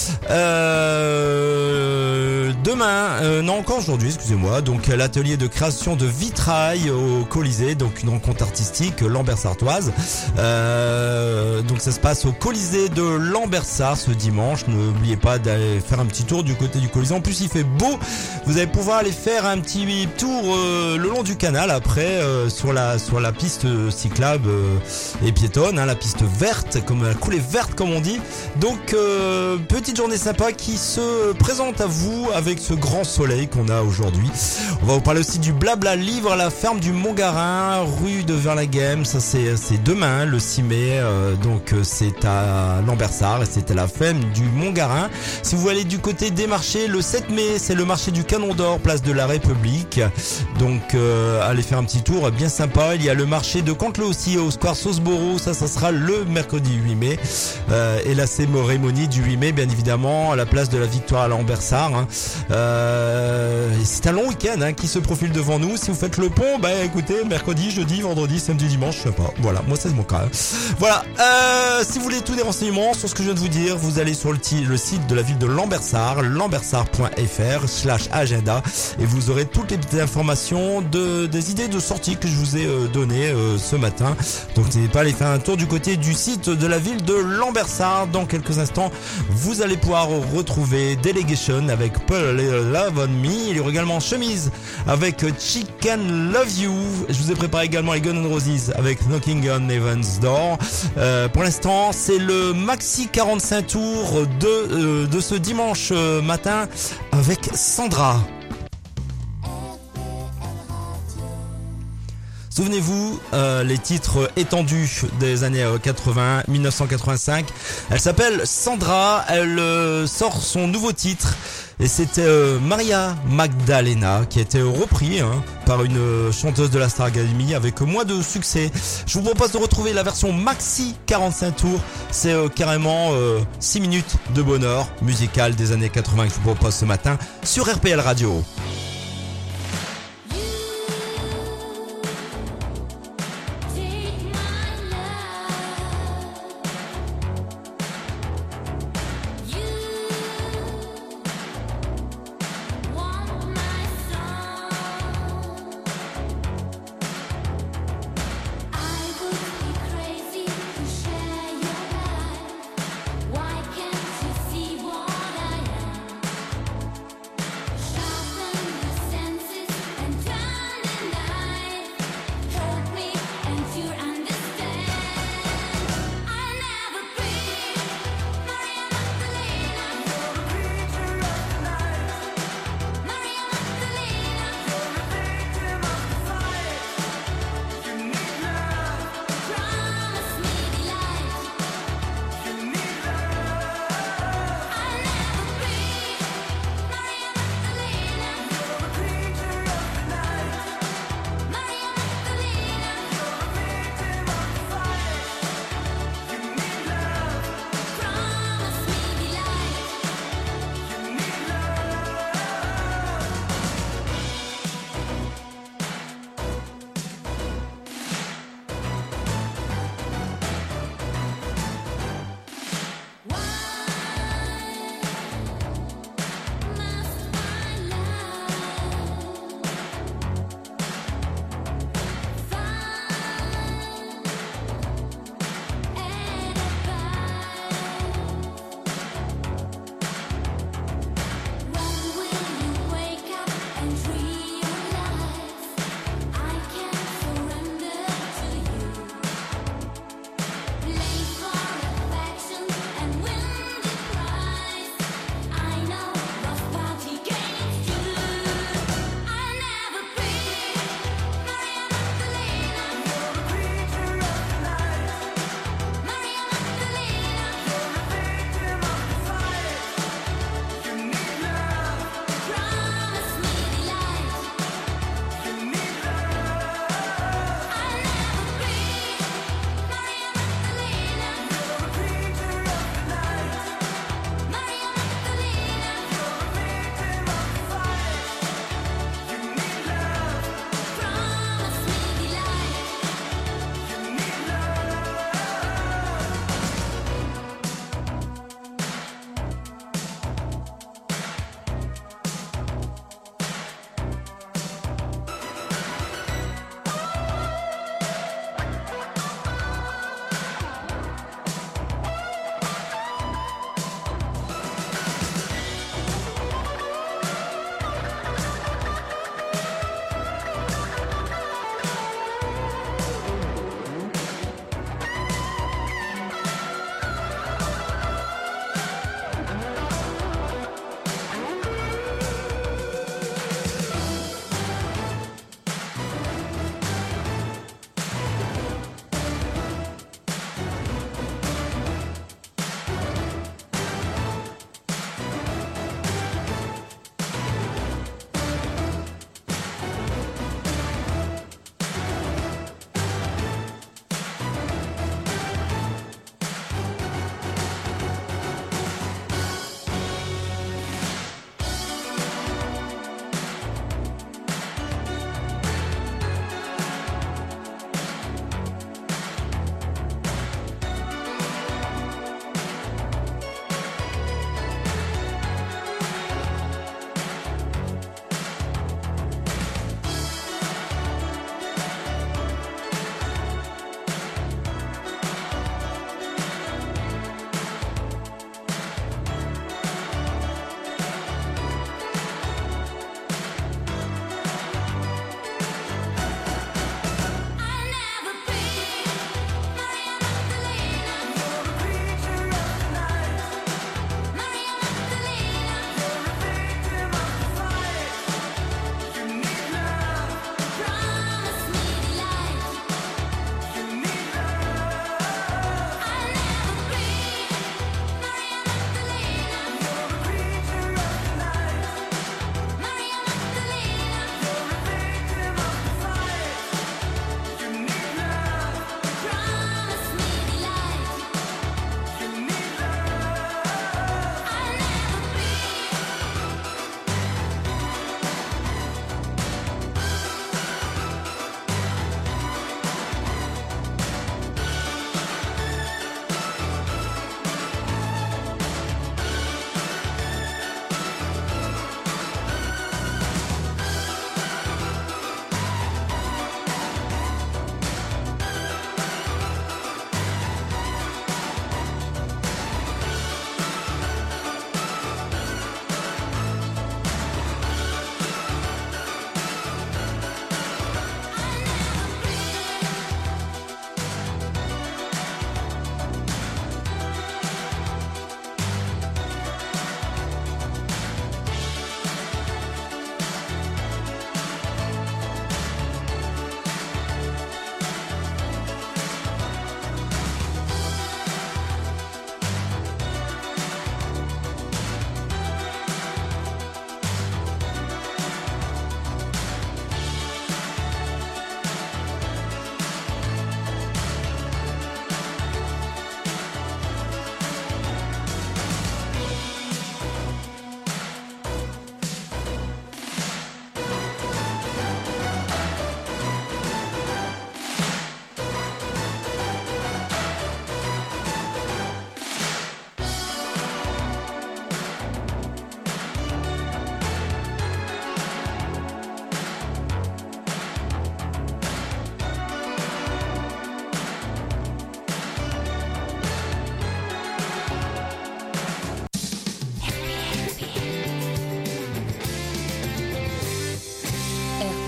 Euh, demain, euh, non encore aujourd'hui, excusez-moi. Donc l'atelier de création de vitrail au Colisée, donc une rencontre artistique lambersartoise. Euh, donc ça se passe au Colisée de Lambersart ce dimanche. N'oubliez pas d'aller faire un petit tour du côté du Colisée. En plus, il fait beau. Vous allez pouvoir aller faire un petit tour euh, le long du canal après euh, sur la sur la piste cyclable euh, et piétonne, hein, la piste verte, comme la coulée verte comme on dit. Donc euh, petite journée sympa qui se présente à vous avec ce grand soleil qu'on a aujourd'hui. On va vous parler aussi du Blabla Livre à la ferme du Montgarin, rue de Verlaghem. Ça c'est c'est demain le six mai. Euh, donc c'est à Lambersart et c'est à la ferme du Montgarin. Si vous allez du côté des marchés, le sept mai c'est le marché du Canon d'Or, place de la République. Donc euh, allez faire un petit tour bien sympa. Il y a le marché de Canteleu aussi au Square Sauce-Boro. Ça ça sera le mercredi huit mai. Euh, et là c'est cérémonie du huit mai, bien évidemment, à la place de la Victoire à Lambersart. Hein. Euh, c'est un long week-end hein, qui se profile devant nous. Si vous faites le pont, bah écoutez, mercredi, jeudi, vendredi, samedi, dimanche, je sais pas. Voilà, moi c'est mon cas. Hein. Voilà. Euh, si vous voulez tous les renseignements sur ce que je viens de vous dire, vous allez sur le, t- le site de la ville de Lambersart, lambersart point f r slash agenda, et vous aurez toutes les petites informations de des idées de sortie que je vous ai euh, données euh, ce matin. Donc n'hésitez pas à aller faire un tour du côté du site de la ville de Lambersart. Dans quelques instants, vous allez pouvoir retrouver Delegation avec Paul Love on Me. Il y aura également Chemise avec Chicken Love You. Je vous ai préparé également les Guns N' Roses avec Knocking on Heaven's Door. Euh, pour l'instant, c'est le maxi quarante-cinq tours de, euh, de ce dimanche matin avec Sandra. Souvenez-vous, euh, les titres étendus des années quatre-vingts, dix-neuf cent quatre-vingt-cinq. Elle s'appelle Sandra, elle euh, sort son nouveau titre. Et c'était euh, Maria Magdalena qui a été repris hein, par une euh, chanteuse de la Star Academy avec moins de succès. Je vous propose de retrouver la version maxi quarante-cinq tours. C'est euh, carrément euh, six minutes de bonheur musical des années quatre-vingts que je vous propose ce matin sur R P L Radio. Why can't you see what I am? Sharpen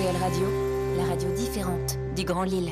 L Radio, la radio différente du Grand Lille.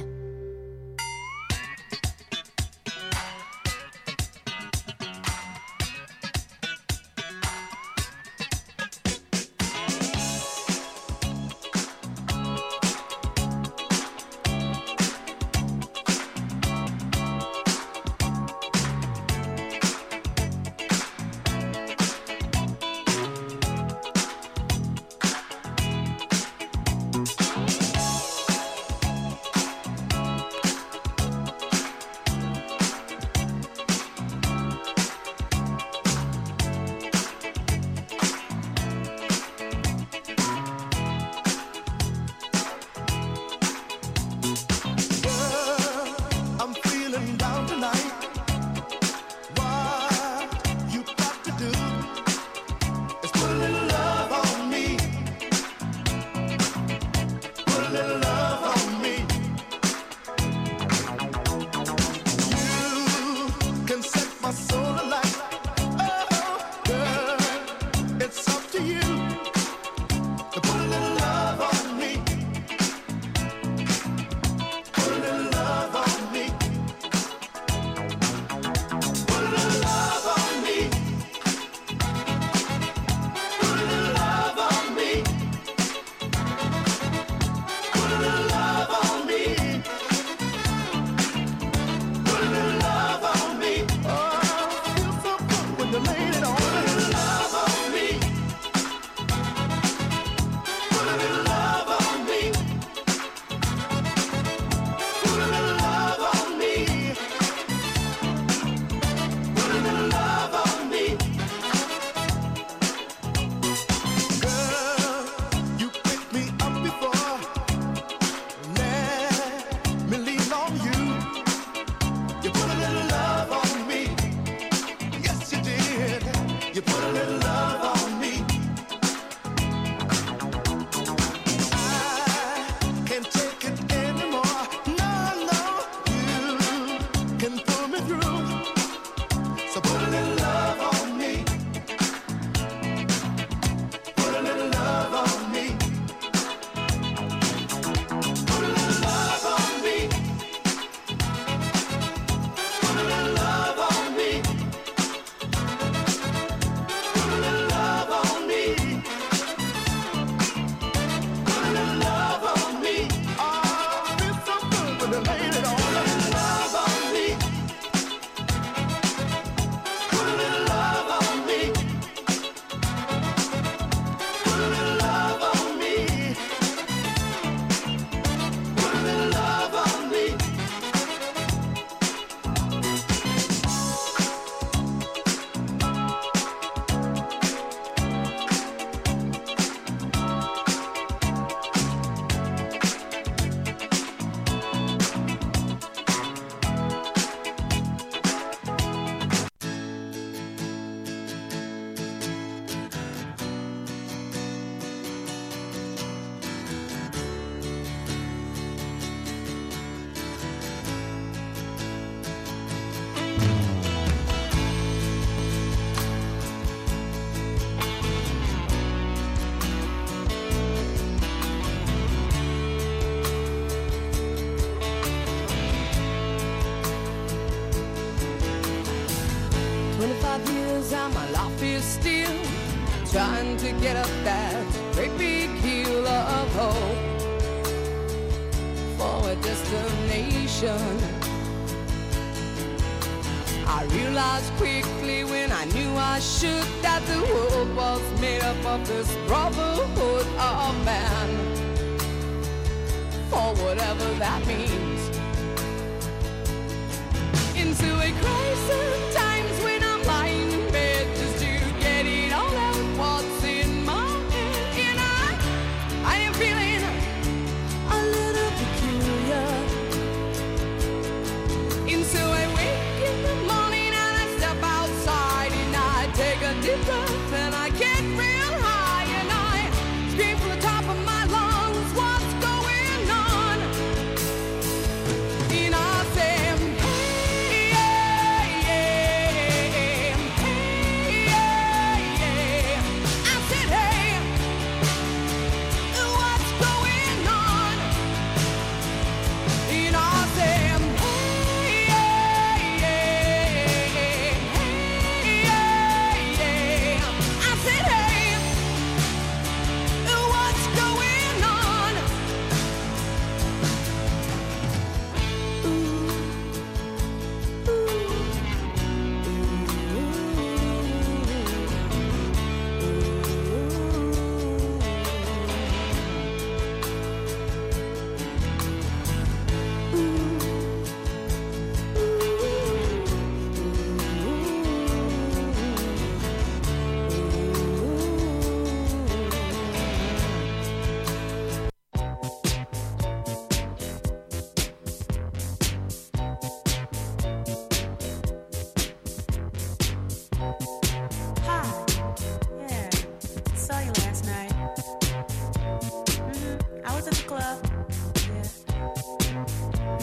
trying to get up that great big hill of hope for a destination. I realized quickly when I knew I should that the world was made up of this brotherhood of man, for whatever that means. Into a crisis times when I'm lying in bed just to get it all out what's in my head. And I, I am feeling a little peculiar. And so I wake in the morning and I step outside and I take a deep breath and I get real high and I scream from the top of my lungs, what's going on?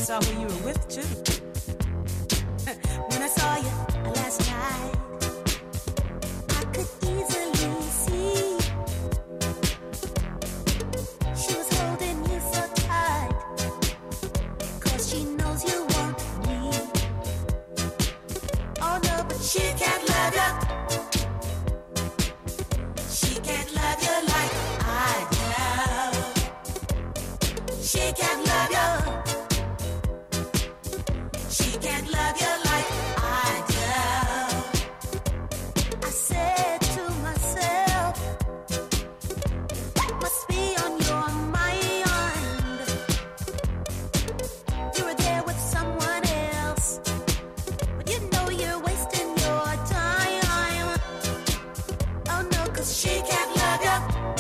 saw who you were with too. When I saw you last night, I could easily see she was holding you so tight, 'cause she knows you want me. Oh no, but she can't love you. She can't love you like I do. She can't love you. She can't love you like I do. I said to myself, must be on your mind. You were there with someone else, but you know you're wasting your time. Oh no, 'cause she can't love you.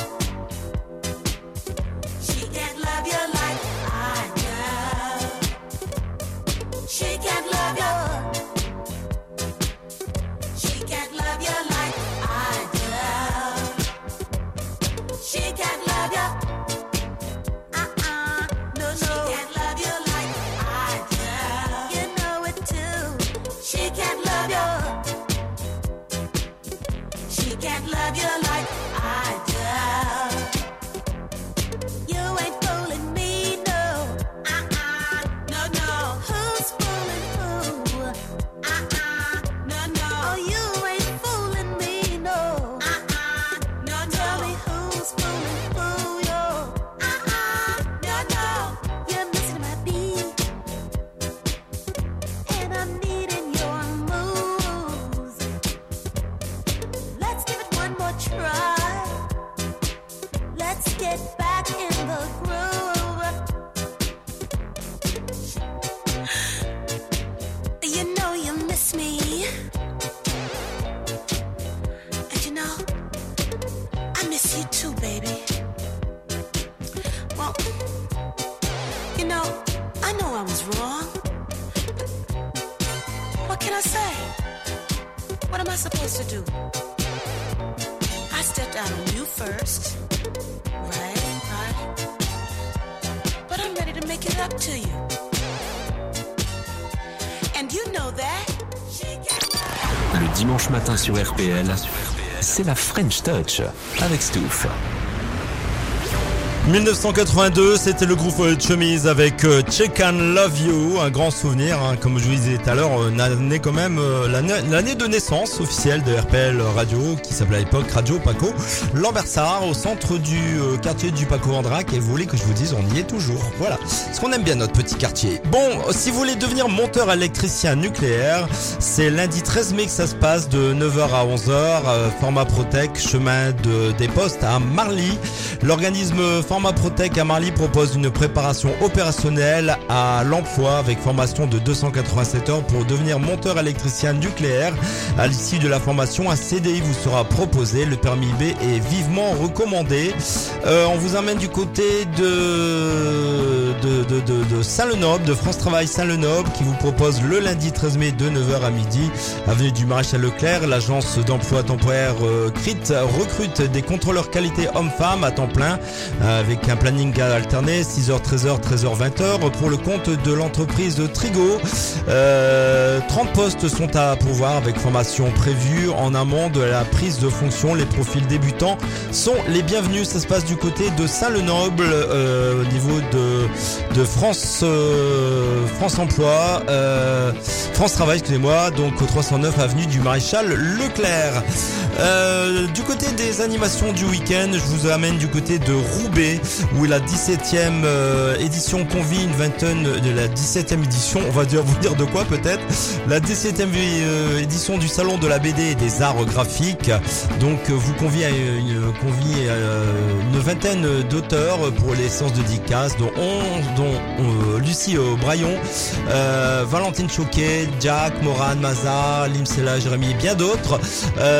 She can't love you like I do. She can't love you. She can't love you like I do. She can't love you. Uh-uh, no, no. She can't love you like I do. You know it too. She can't love you. She can't love you like I do. You ain't fooling me, no. Uh-uh, no, no. Who's fooling who? Uh-uh, no, no. Oh, you ain't fooling me, no. Uh-uh, no, no. Tell me who's fooling who, yo. Uh-uh, no, no. You're missing my beat, and I'm needing your moves. Let's give it one more try. Let's get back in the groove. You know you miss me, and you know I miss you too, baby. Well, you know I know I was wrong. What can I say? What am I supposed to do? I stepped out on you first. Right, right. But I'm ready to make it up to you. And you know that. Le dimanche matin sur R P L, c'est la French Touch avec Stouff. dix-neuf cent quatre-vingt-deux, c'était le groupe Chemise avec euh, Check and Love You, un grand souvenir, hein, comme je vous disais tout à l'heure, une année quand même, euh, l'année, l'année de naissance officielle de R P L Radio, qui s'appelait à l'époque Radio Paco Lambersart, au centre du euh, quartier du Paco Vendrac, et vous voulez que je vous dise, on y est toujours, voilà, parce qu'on aime bien notre petit quartier. Bon, si vous voulez devenir monteur électricien nucléaire, c'est lundi treize mai que ça se passe, de neuf heures à onze heures, euh, Format Protec, chemin de, des Postes à Marly. L'organisme Format Protec à Marly propose une préparation opérationnelle à l'emploi avec formation de deux cent quatre-vingt-sept heures pour devenir monteur électricien nucléaire. À l'issue de la formation, un C D I vous sera proposé. Le permis B est vivement recommandé. Euh, on vous amène du côté de, de, de, de, de Saint-Lenoble, de France Travail Saint-Lenoble, qui vous propose le lundi treize mai de neuf heures à midi, avenue du Maréchal Leclerc. L'agence d'emploi temporaire euh, C R I T recrute des contrôleurs qualité hommes-femmes à temps plein, euh, avec un planning alterné, six heures, treize heures, treize heures, vingt heures, pour le compte de l'entreprise Trigo. Euh, trente postes sont à pourvoir avec formation prévue en amont de la prise de fonction. Les profils débutants sont les bienvenus. Ça se passe du côté de Saint-Lenoble, euh, au niveau de, de France, euh, France Emploi, euh, France Travail, excusez-moi, donc au trois cent neuf avenue du Maréchal Leclerc. Euh, du côté des animations du week-end, je vous amène du côté de Roubaix, où la dix-septième euh, édition convie une vingtaine de la dix-septième édition, on va dire vous dire de quoi peut-être, la dix-septième euh, édition du salon de la B D et des arts graphiques. Donc euh, vous convie à une, convie à une vingtaine d'auteurs pour les séances de dédicaces, dont onze, dont euh, Lucie Braillon, euh, Valentine Choquet, Jack, Morane, Maza, Limsela, Jérémy et bien d'autres. Euh,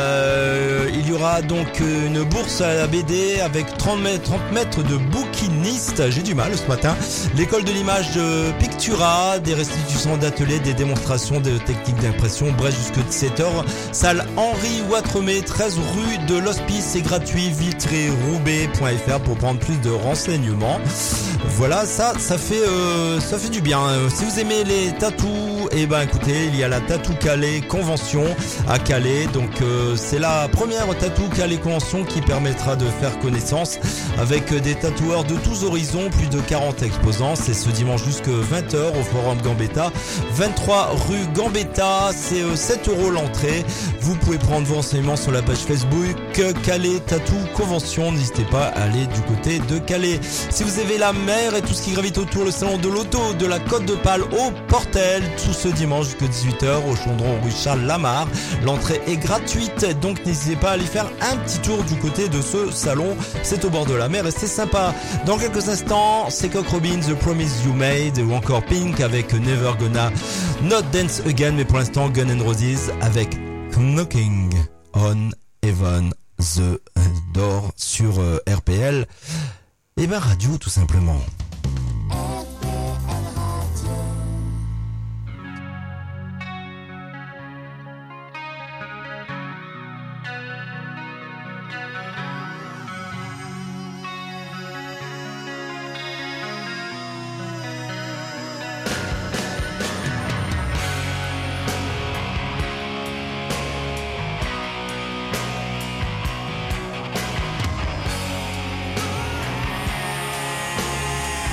Euh, il y aura donc une bourse à la B D avec trente mètres de bouquiniste. J'ai du mal ce matin. L'école de l'image de Pictura, des restitutions d'ateliers, des démonstrations de techniques d'impression. Bref, jusque dix-sept heures. Salle Henri Ouatremet, treize rue de l'Hospice. C'est gratuit. ville tiret roubaix point f r pour prendre plus de renseignements. Voilà, ça, ça fait, euh, ça fait du bien. Si vous aimez les tatous, eh ben écoutez, il y a la Tattoo Calais Convention à Calais. Donc euh, c'est la première Tattoo Calais Convention qui permettra de faire connaissance avec des tatoueurs de tous horizons, plus de quarante exposants. C'est ce dimanche jusqu'à vingt heures au Forum Gambetta, vingt-trois rue Gambetta. C'est euh, sept euros l'entrée. Vous pouvez prendre vos renseignements sur la page Facebook Calais Tattoo Convention. N'hésitez pas à aller du côté de Calais. Si vous avez la mer et tout ce qui gravite autour, le salon de l'auto de la Côte de Pâle au Portel, tout ce dimanche jusqu'à dix-huit heures au Chaudron rue Charles Lamarre. L'entrée est gratuite, donc n'hésitez pas à aller faire un petit tour du côté de ce salon. C'est au bord de la mer et c'est sympa. Dans quelques instants, c'est Cock Robin, The Promise You Made, ou encore Pink avec Never Gonna Not Dance Again. Mais pour l'instant, Guns N' Roses avec Knocking on Heaven the Door sur euh, R P L. Et ben radio tout simplement. Thank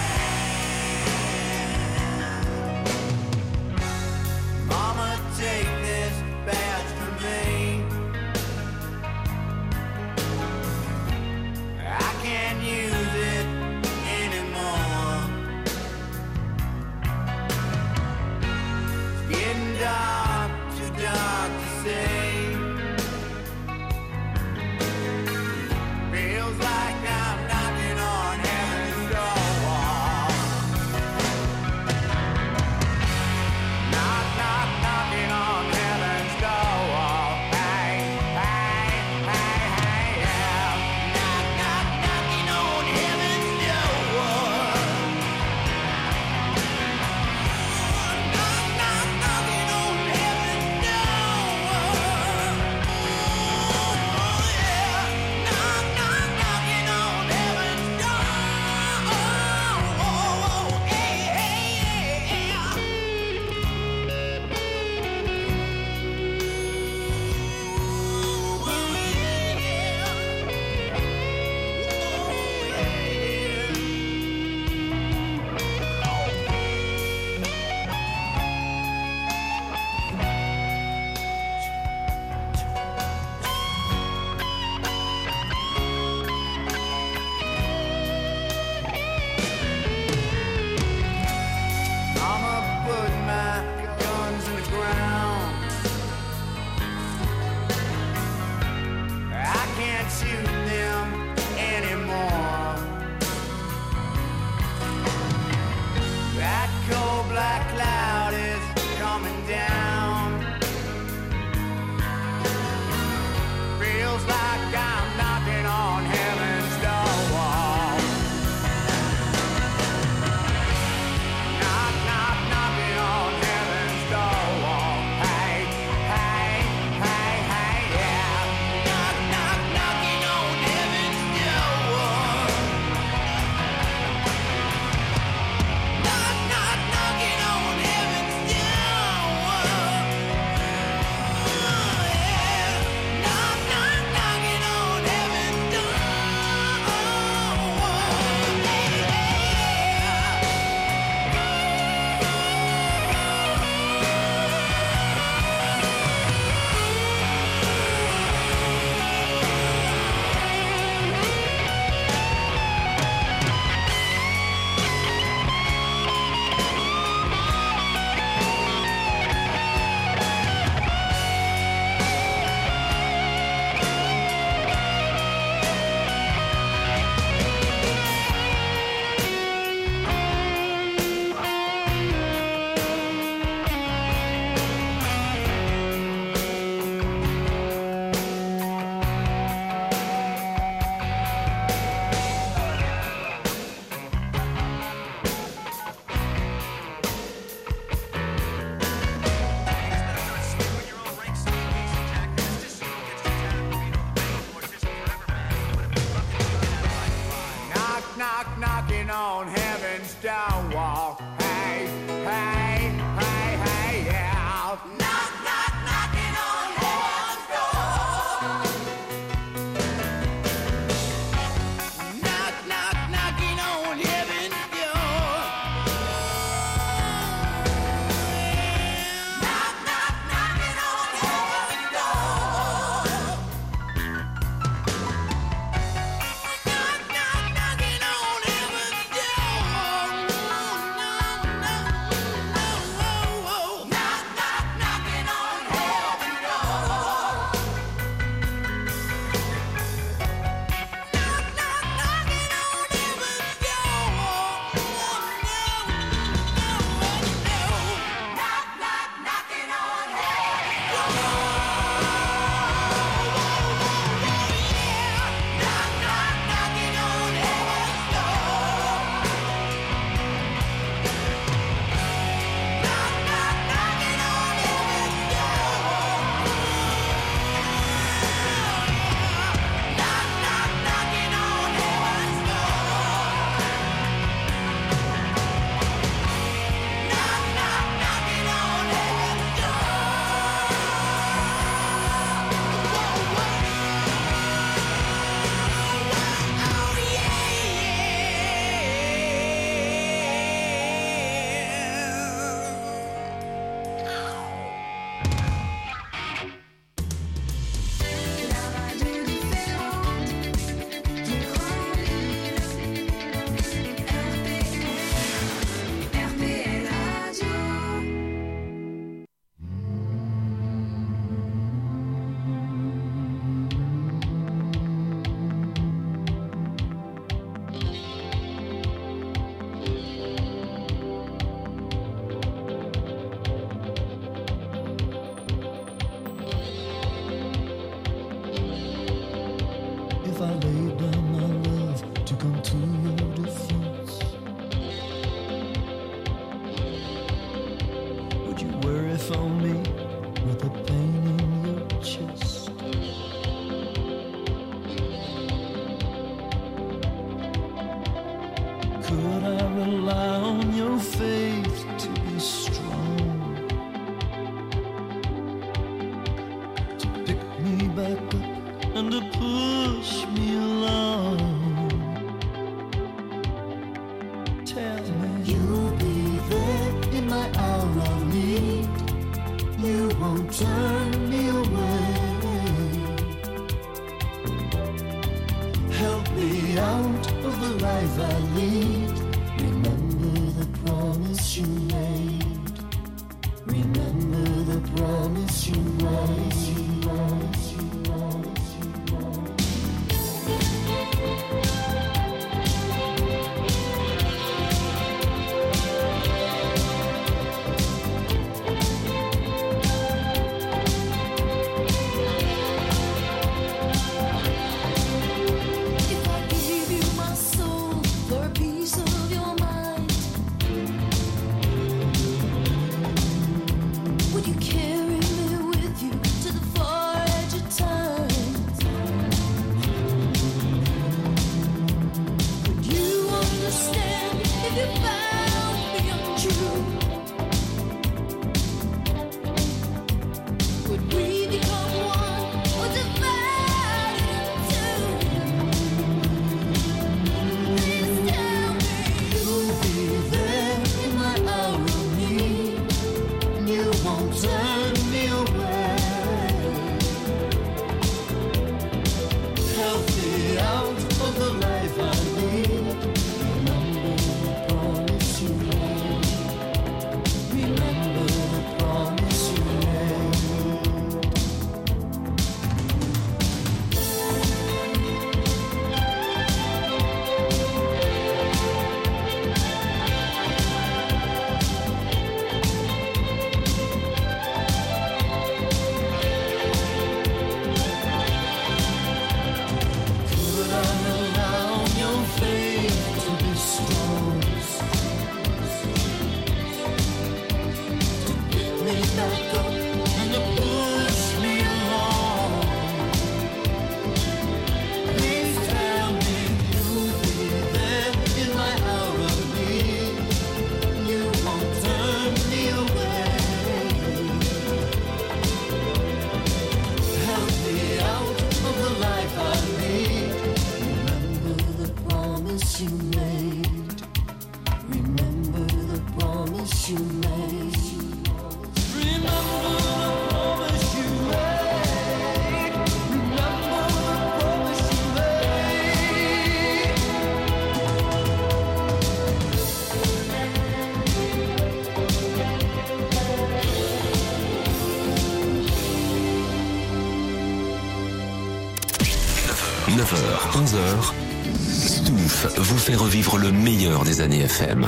Stonewall. Hey, hey, hey, hey, yeah. Knock, knock, knocking on heaven's door. Knock, knock, knocking on heaven's door. Knock, knock, knocking on heaven's door. Knock, knock, knocking on heaven's door. If I laid down my love to come to your defense, would you worry for me with the pain in your chest? Could I rely on your faith to be strong, to pick me back up and to push me along? Tell me you'll be there in my hour of need. You won't turn me away. Help me out of the life I lead. Remember the promise you made. Remember the promise you made. If I gave you my soul for a piece of promise you made. Remember the promise you made. Remember the promise you made. neuf heures, onze heures, Stouff vous fait revivre le meilleur des années F M.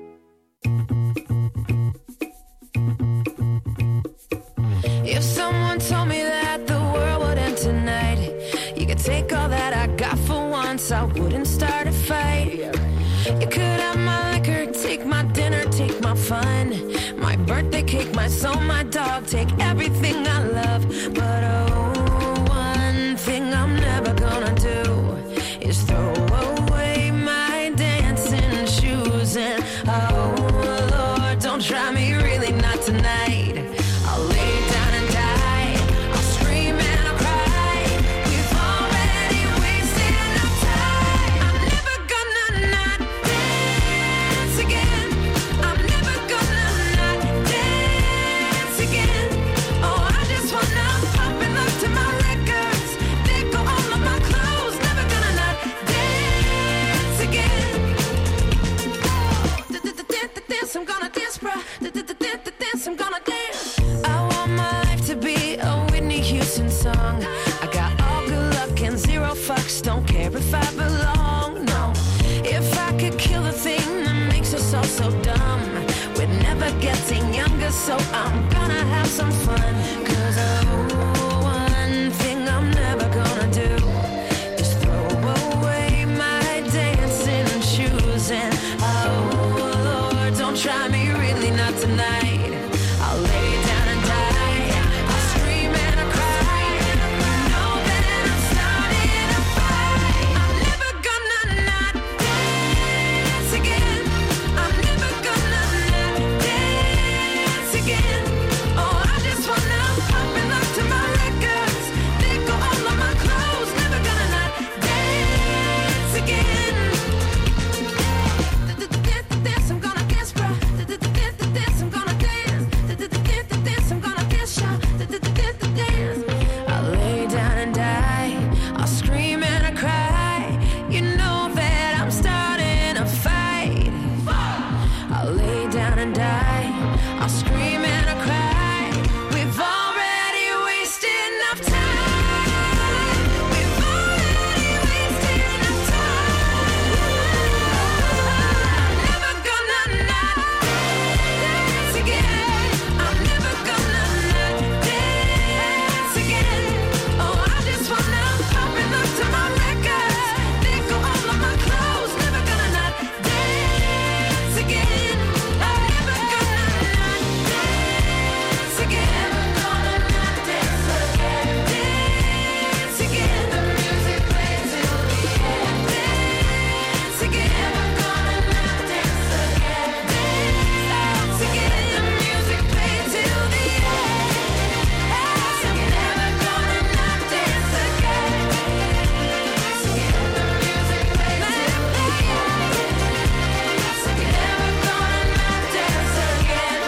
If someone told me that the world would end tonight, you could take all that I got for once, I wouldn't start a fight. You could have my liquor, take my dinner, take my fun, my birthday cake, my soul, my dog, take everything I love. But oh, one thing I'm never gonna do is throw away my dancing shoes. And oh Lord, don't try me, really not tonight. I'll lay down and die, I'll scream and I'll cry. We've already wasted enough time. I'm never gonna not dance again. I'm never gonna not dance again. Oh, I just wanna pop and look to my records. They go all of my clothes. Never gonna not dance again. Dance, I'm gonna dance, bruh. Dance, I'm gonna dance. I want my life to be a Whitney Houston song. I got all good luck and zero fucks. Don't care if I belong, no. If I could kill the thing that makes us all so dumb, we're never getting younger, so I'm gonna have some fun. Cause oh, one thing I'm never gonna do is throw away my dancing shoes. And oh Lord, don't try me, really not tonight. I'll lay down and die, I'll scream and I'll cry. You know that I'm starting a fight. I'm never gonna not dance again. I'm never gonna not dance again. Oh, I just wanna pop and look to my records. They go all of my clothes. Never gonna not dance again. Dance, I'm gonna dance, bruh. Dance, I'm gonna dance. Dance, I'm gonna dance, y'all. Dance. I'll lay down and die, I'll scream and I cry. You know that I'm starting a fight. I'll lay down and die, I'll scream and I cry. We've already wasted enough time. We've already wasted enough time. I'm never gonna not dance again. I'm never gonna not dance again. Oh, I just wanna pop and look to my records. They go all of my clothes. Never gonna not dance again. I'm never gonna not dance again. Gonna not dance again. Dance again. The music plays till the end. Dance again. Gonna not dance again. Dance again. The music plays till the end. I'm never gonna not dance again. Dance again. The music plays till the end. Never gonna not dance again.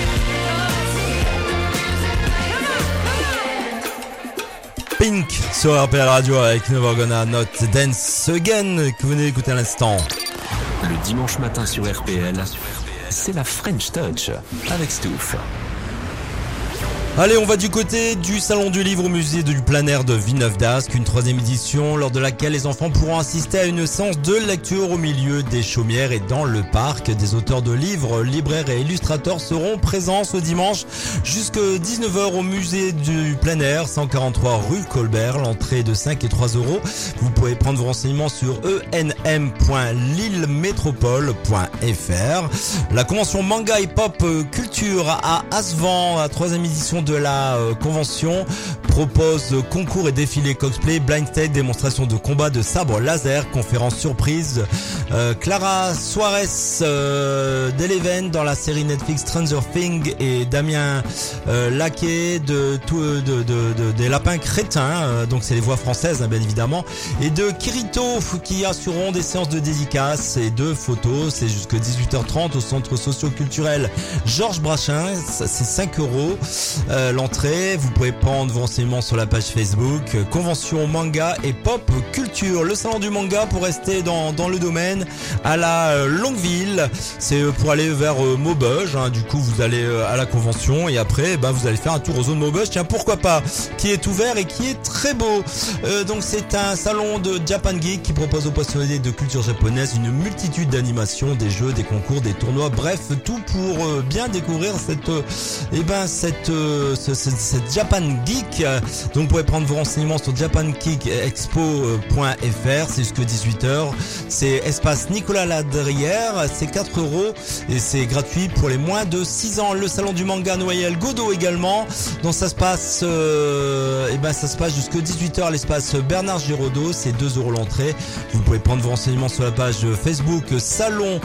Pink sur R P L Radio avec Never Gonna Not Dance Again que vous venez d'écouter à l'instant. Le dimanche matin sur R P L, c'est la French Touch avec Stouff. Allez, on va du côté du Salon du Livre au musée du plein air de Villeneuve-d'Ascq, une troisième édition lors de laquelle les enfants pourront assister à une séance de lecture au milieu des chaumières et dans le parc. Des auteurs de livres, libraires et illustrateurs seront présents ce dimanche jusqu'à dix-neuf heures au musée du plein air, cent quarante-trois rue Colbert. L'entrée est de cinq et trois euros. Vous pouvez prendre vos renseignements sur e n m point lille métropole point f r. La convention Manga et Pop Culture à Assevant, la troisième édition de la euh, convention propose concours et défilé cosplay, blind state, démonstration de combat de sabre laser, conférence surprise. Euh, Clara Suarez euh, d'Eleven dans la série Netflix Stranger Things et Damien euh, Laquet de, tout, de, de, de des Lapins Crétins, euh, donc c'est les voix françaises hein, bien évidemment, et de Kirito qui assureront des séances de dédicaces et de photos. C'est jusqu'à dix-huit heures trente au centre socio-culturel Georges Brachin. C'est cinq euros euh, l'entrée. Vous pouvez prendre vos renseignements sur la page Facebook euh, Convention Manga et Pop Culture. Le salon du manga, pour rester dans, dans le domaine, à la euh, Longueville. C'est euh, pour aller vers euh, Maubeuge. Hein. Du coup, vous allez euh, à la convention et après, ben, vous allez faire un tour aux zones Maubeuge. Tiens, pourquoi pas, qui est ouvert et qui est très beau. Euh, donc, c'est un salon de Japan Geek qui propose aux passionnés de culture japonaise une multitude d'animations, des jeux, des concours, des tournois, bref, tout pour euh, bien découvrir cette, euh, eh ben, cette, euh, ce, ce, cette Japan Geek. Donc, vous pouvez prendre vos renseignements sur japan geek expo point f r. C'est jusqu'à dix-huit heures. C'est espace Nicolas Ladrière. C'est quatre euros et c'est gratuit pour les moins de six ans. Le salon du manga Noël Godot également. Donc, ça se passe, euh, eh ben, ça se passe jusqu'à dix-huit heures à l'espace Bernard Giraudot. C'est deux euros l'entrée. Vous pouvez prendre vos renseignements sur la page Facebook Salon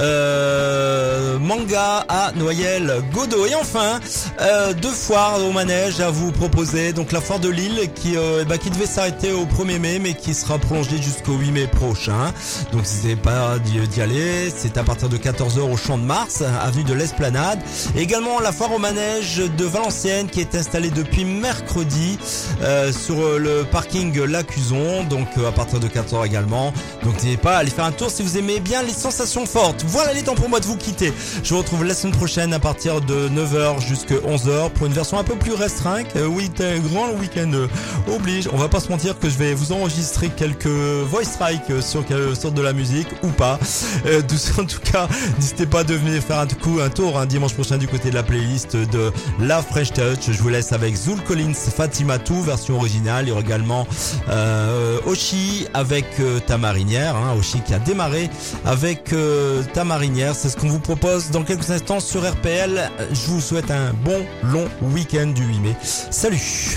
euh, Manga à Noël Godot. Et enfin, euh, deux foires au manège à vous proposer. Donc la foire de Lille qui, euh, bah, qui devait s'arrêter au premier mai mais qui sera prolongée jusqu'au huit mai prochain. Donc n'hésitez pas d'y aller. C'est à partir de quatorze heures au Champ de Mars, avenue de l'Esplanade. Et également la foire au manège de Valenciennes qui est installée depuis mercredi euh, sur le parking L'Accuson. Donc euh, à partir de quatorze heures également. Donc n'hésitez pas à aller faire un tour si vous aimez bien les sensations fortes. Voilà, il est temps pour moi de vous quitter. Je vous retrouve la semaine prochaine à partir de neuf heures jusqu'à onze heures pour une version un peu plus restreinte. Euh, oui, un grand week-end euh, oblige. On va pas se mentir que je vais vous enregistrer quelques voice strikes sur quelle sorte de la musique ou pas. Euh, en tout cas, n'hésitez pas de venir faire un coup, un tour un dimanche prochain du côté de la playlist de La Fresh Touch. Je vous laisse avec Zul Collins, Fatima Tou, version originale. Il y aura également euh, Oshi avec euh, Ta Marinière, hein, Oshi qui a démarré avec euh, Ta Marinière. C'est ce qu'on vous propose dans quelques instants sur R P L. Je vous souhaite un bon long week-end du huit mai. Salut.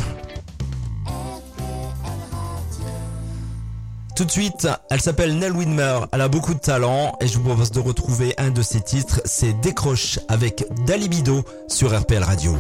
Tout de suite, elle s'appelle Nell Widmer, elle a beaucoup de talent et je vous propose de retrouver un de ses titres, c'est Décroche avec Dalibido sur R P L Radio.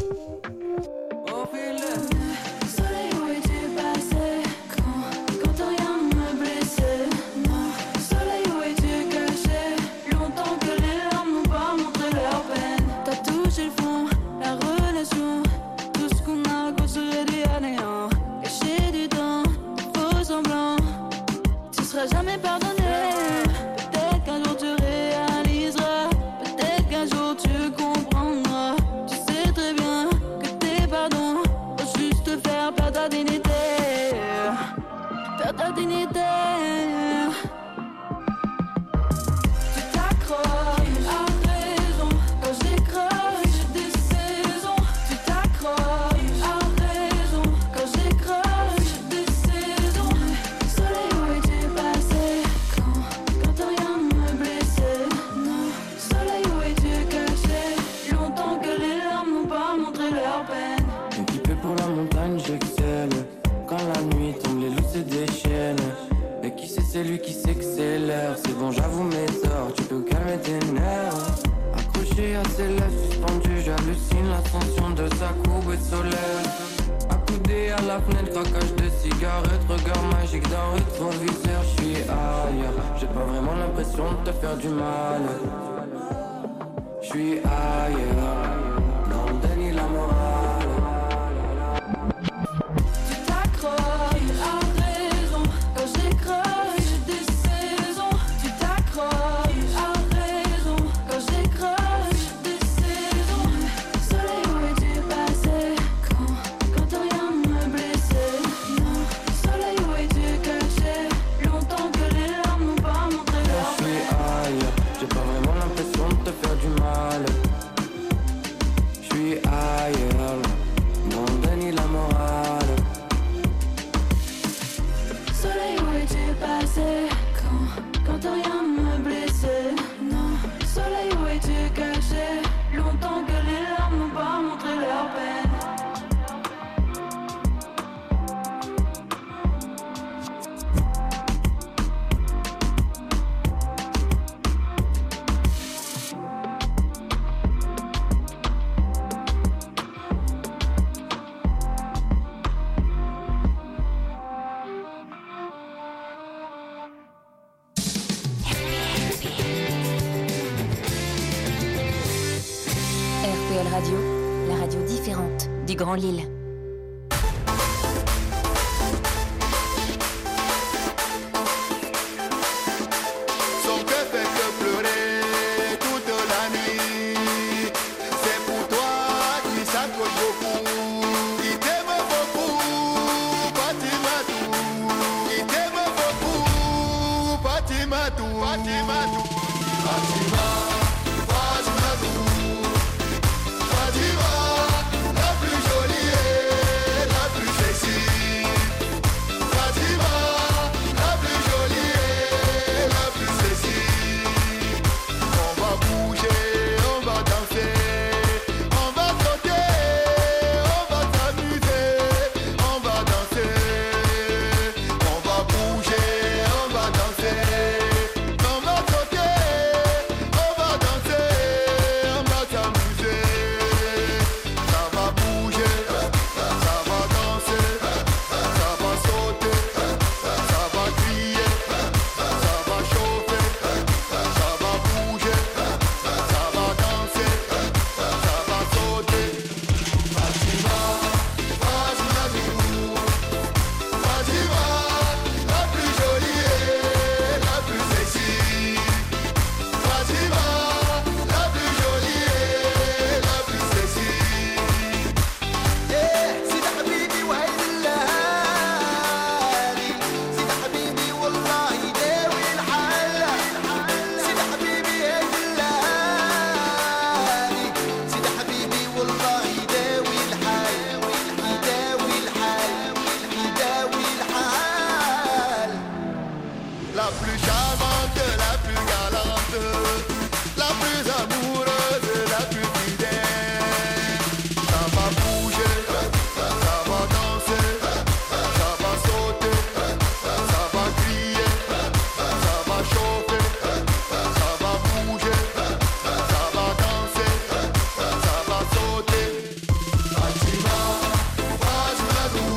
Jamais pardonné. Peut-être qu'un jour tu réaliseras, peut-être qu'un jour tu comprendras. Tu sais très bien que tes pardons vont juste te faire perdre ta dignité, perdre ta dignité. Tu t'accroches à raison quand j'écroche des saisons. Tu t'accroches à raison quand j'écroche des saisons. Soleil, où es-tu passé quand, quand t'as rien me blessé? Non, soleil, où es-tu caché? Longtemps que les larmes n'ont pas montré leur peine. Équipé pour la montagne, j'excelle. Quand la nuit tombe, les loups se déchaînent. Et qui sait, c'est lui qui s'accélère. C'est bon, j'avoue mes torts, tu peux calmer tes nerfs. Accroché à ses lèvres suspendues, j'hallucine l'ascension de sa courbe solaire. Accoudé à la fenêtre, craquage de cigarette, regard magique d'un rétroviseur. J'suis ailleurs, j'ai pas vraiment l'impression de te faire du mal. J'suis ailleurs, dans le déni, la morale. Tu t'accroches à raison quand j'écroche des saisons. Tu t'accroches à raison quand j'écroche des saisons. Soleil, où es-tu passé quand, quand t'as rien me blessé? Non, soleil, où es-tu caché? Longtemps que les larmes n'ont pas montré leur J'suis ailleurs, j'ai pas vraiment l'impression de te faire du mal. P L Radio, la radio différente du Grand Lille. Son cœur fait que pleurer toute la nuit. C'est pour toi qui s'accroche beaucoup. Il t'aime beaucoup, Fatimatou. Il t'aime beaucoup, Fatimatou. Fatimatou. Fatima, Fatimatou. Fatima, la plus jolie et la plus sexy. Fatima, la plus jolie et la plus sexy. On va bouger, on va danser, on va sauter, on va s'amuser, on va danser. On va bouger, on va danser, on va sauter, on va danser, on va s'amuser. Ça va bouger, ça va danser, ça va sauter, ça va crier, ça va chauffer, ça va bouger, ça va danser, ça va sauter. Fatima, Fatima, Fatima, la plus jolie et la plus sexy. Fatima, la plus jolie et la plus sexy. Yeah, سيد حبيبي وعيد الليالي. سيد حبيبي والله يداوي الحال. سيد حبيبي عيد الليالي. سيد حبيبي والله يداوي الحال. يداوي الحال. يداوي الحال. La plus charmante, la plus galante, la plus amoureuse, la plus fidèle. Ça va bouger, ça va danser, ça va sauter, ça va crier, ça va chauffer, ça va bouger, ça va danser, ça va sauter. Fatima, Fatima,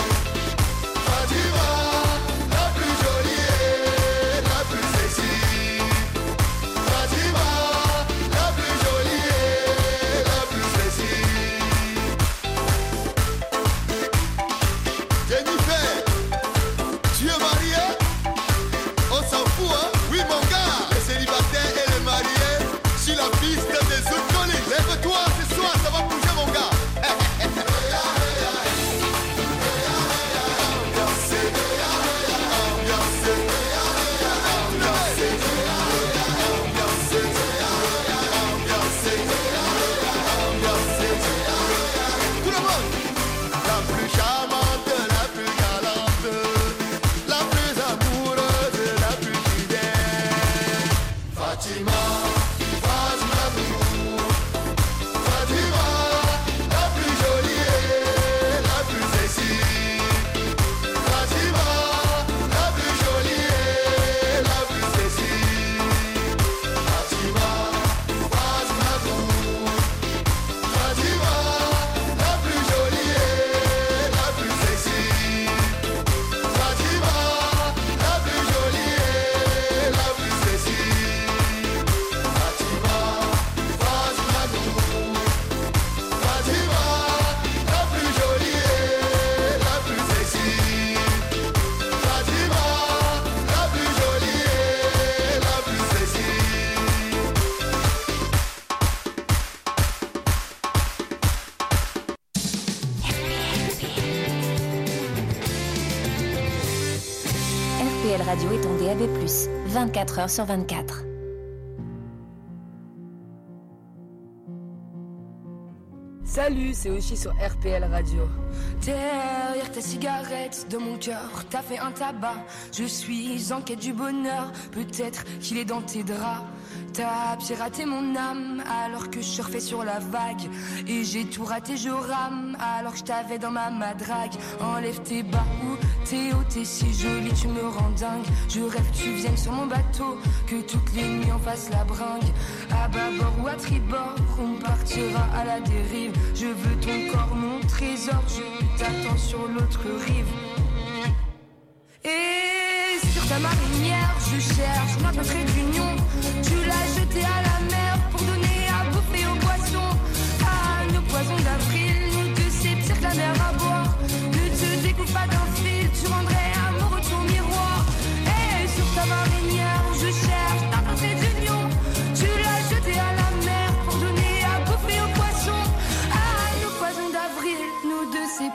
Fatima, la plus jolie et la plus sexy. Fatima, la plus jolie et la plus sexy. Jennifer, tu es marié? On s'en fout, hein? Oui, mon gars, les célibataires et les mariés sur la piste des autres collègues. Lève-toi ce soir, ça va bouger, mon gars. Tout le monde. La plus charmante, la plus galante, la plus amoureuse, la plus fidèle. Fatima, Fatima, Fatima, la plus jolie et la plus sexy. Fatima, la plus jolie et la plus sexy. Fatima, Fatima, Fatima, la plus jolie et la plus sexy. Fatima, la plus jolie et la plus sexy. Fatima, Fatima, Fatima, la plus jolie et la plus sexy. Fatima, la plus jolie et la plus sexy. R P L Radio est en D A B plus, vingt-quatre heures sur vingt-quatre. Salut, c'est Oshi sur R P L Radio. Derrière ta cigarette de mon cœur, t'as fait un tabac. Je suis en quête du bonheur, peut-être qu'il est dans tes draps. T'as piraté mon âme alors que je surfais sur la vague. Et j'ai tout raté, je rame alors que je t'avais dans ma madrague. Enlève tes bas ou t'es haut, t'es si jolie, tu me rends dingue. Je rêve que tu viennes sur mon bateau, que toutes les nuits on fasse la bringue. À bâbord ou à tribord, on partira à la dérive. Je veux ton corps, mon trésor, je t'attends sur l'autre rive. Et sur ta marinière, je cherche notre réunion. Tu l'as jeté à la mer pour donner à bouffer aux poissons.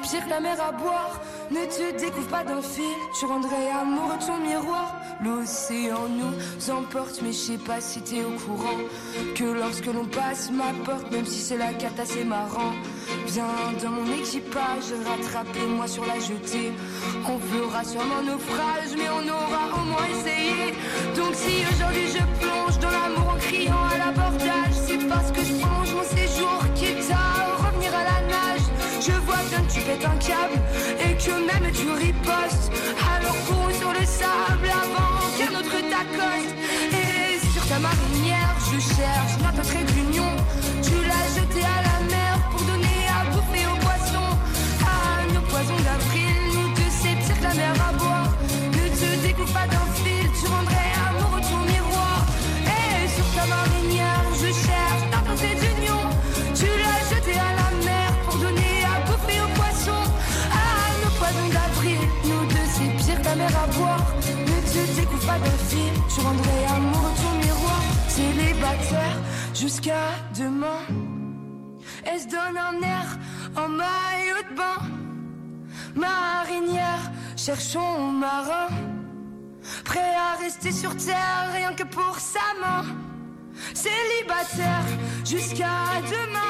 pire que la mer à boire. Ne te découvre pas d'un fil, tu rendrais amoureux de ton miroir. L'océan nous emporte, mais je sais pas si t'es au courant que lorsque l'on passe ma porte, même si c'est la carte assez marrant, viens dans mon équipage, rattrapez-moi sur la jetée. On fera sûrement naufrage, mais on aura au moins essayé. Donc si aujourd'hui je plonge dans l'amour en criant à l'abordage, c'est parce que je plonge mon séjour quitte à revenir à la nage. Je vois bien que tu pètes un câble et que même tu ripostes. Alors cours sur le sable avant qu'un autre t'accoste. Et sur ta marinière je cherche notre trait d'union. Tu l'as jeté à la mer pour donner à bouffer aux poissons. À nos poisons d'avril, nous deux c'est pire que la mer à boire. Ne te découpe pas d'un fil, tu rendrais amoureux de ton miroir. Et sur ta marinière je cherche notre trait d'union. Tu l'as jeté à la mer pour donner à bouffer aux poissons. À nos poisons d'avril, nous deux c'est pire que la mer à boire. Ne te découvre pas d'un fil, tu rendrais amoureux de ton miroir. Célibataire jusqu'à demain, elle se donne un air en maillot de bain. Marinière, cherchons marin, prêt à rester sur terre rien que pour sa main. Célibataire jusqu'à demain,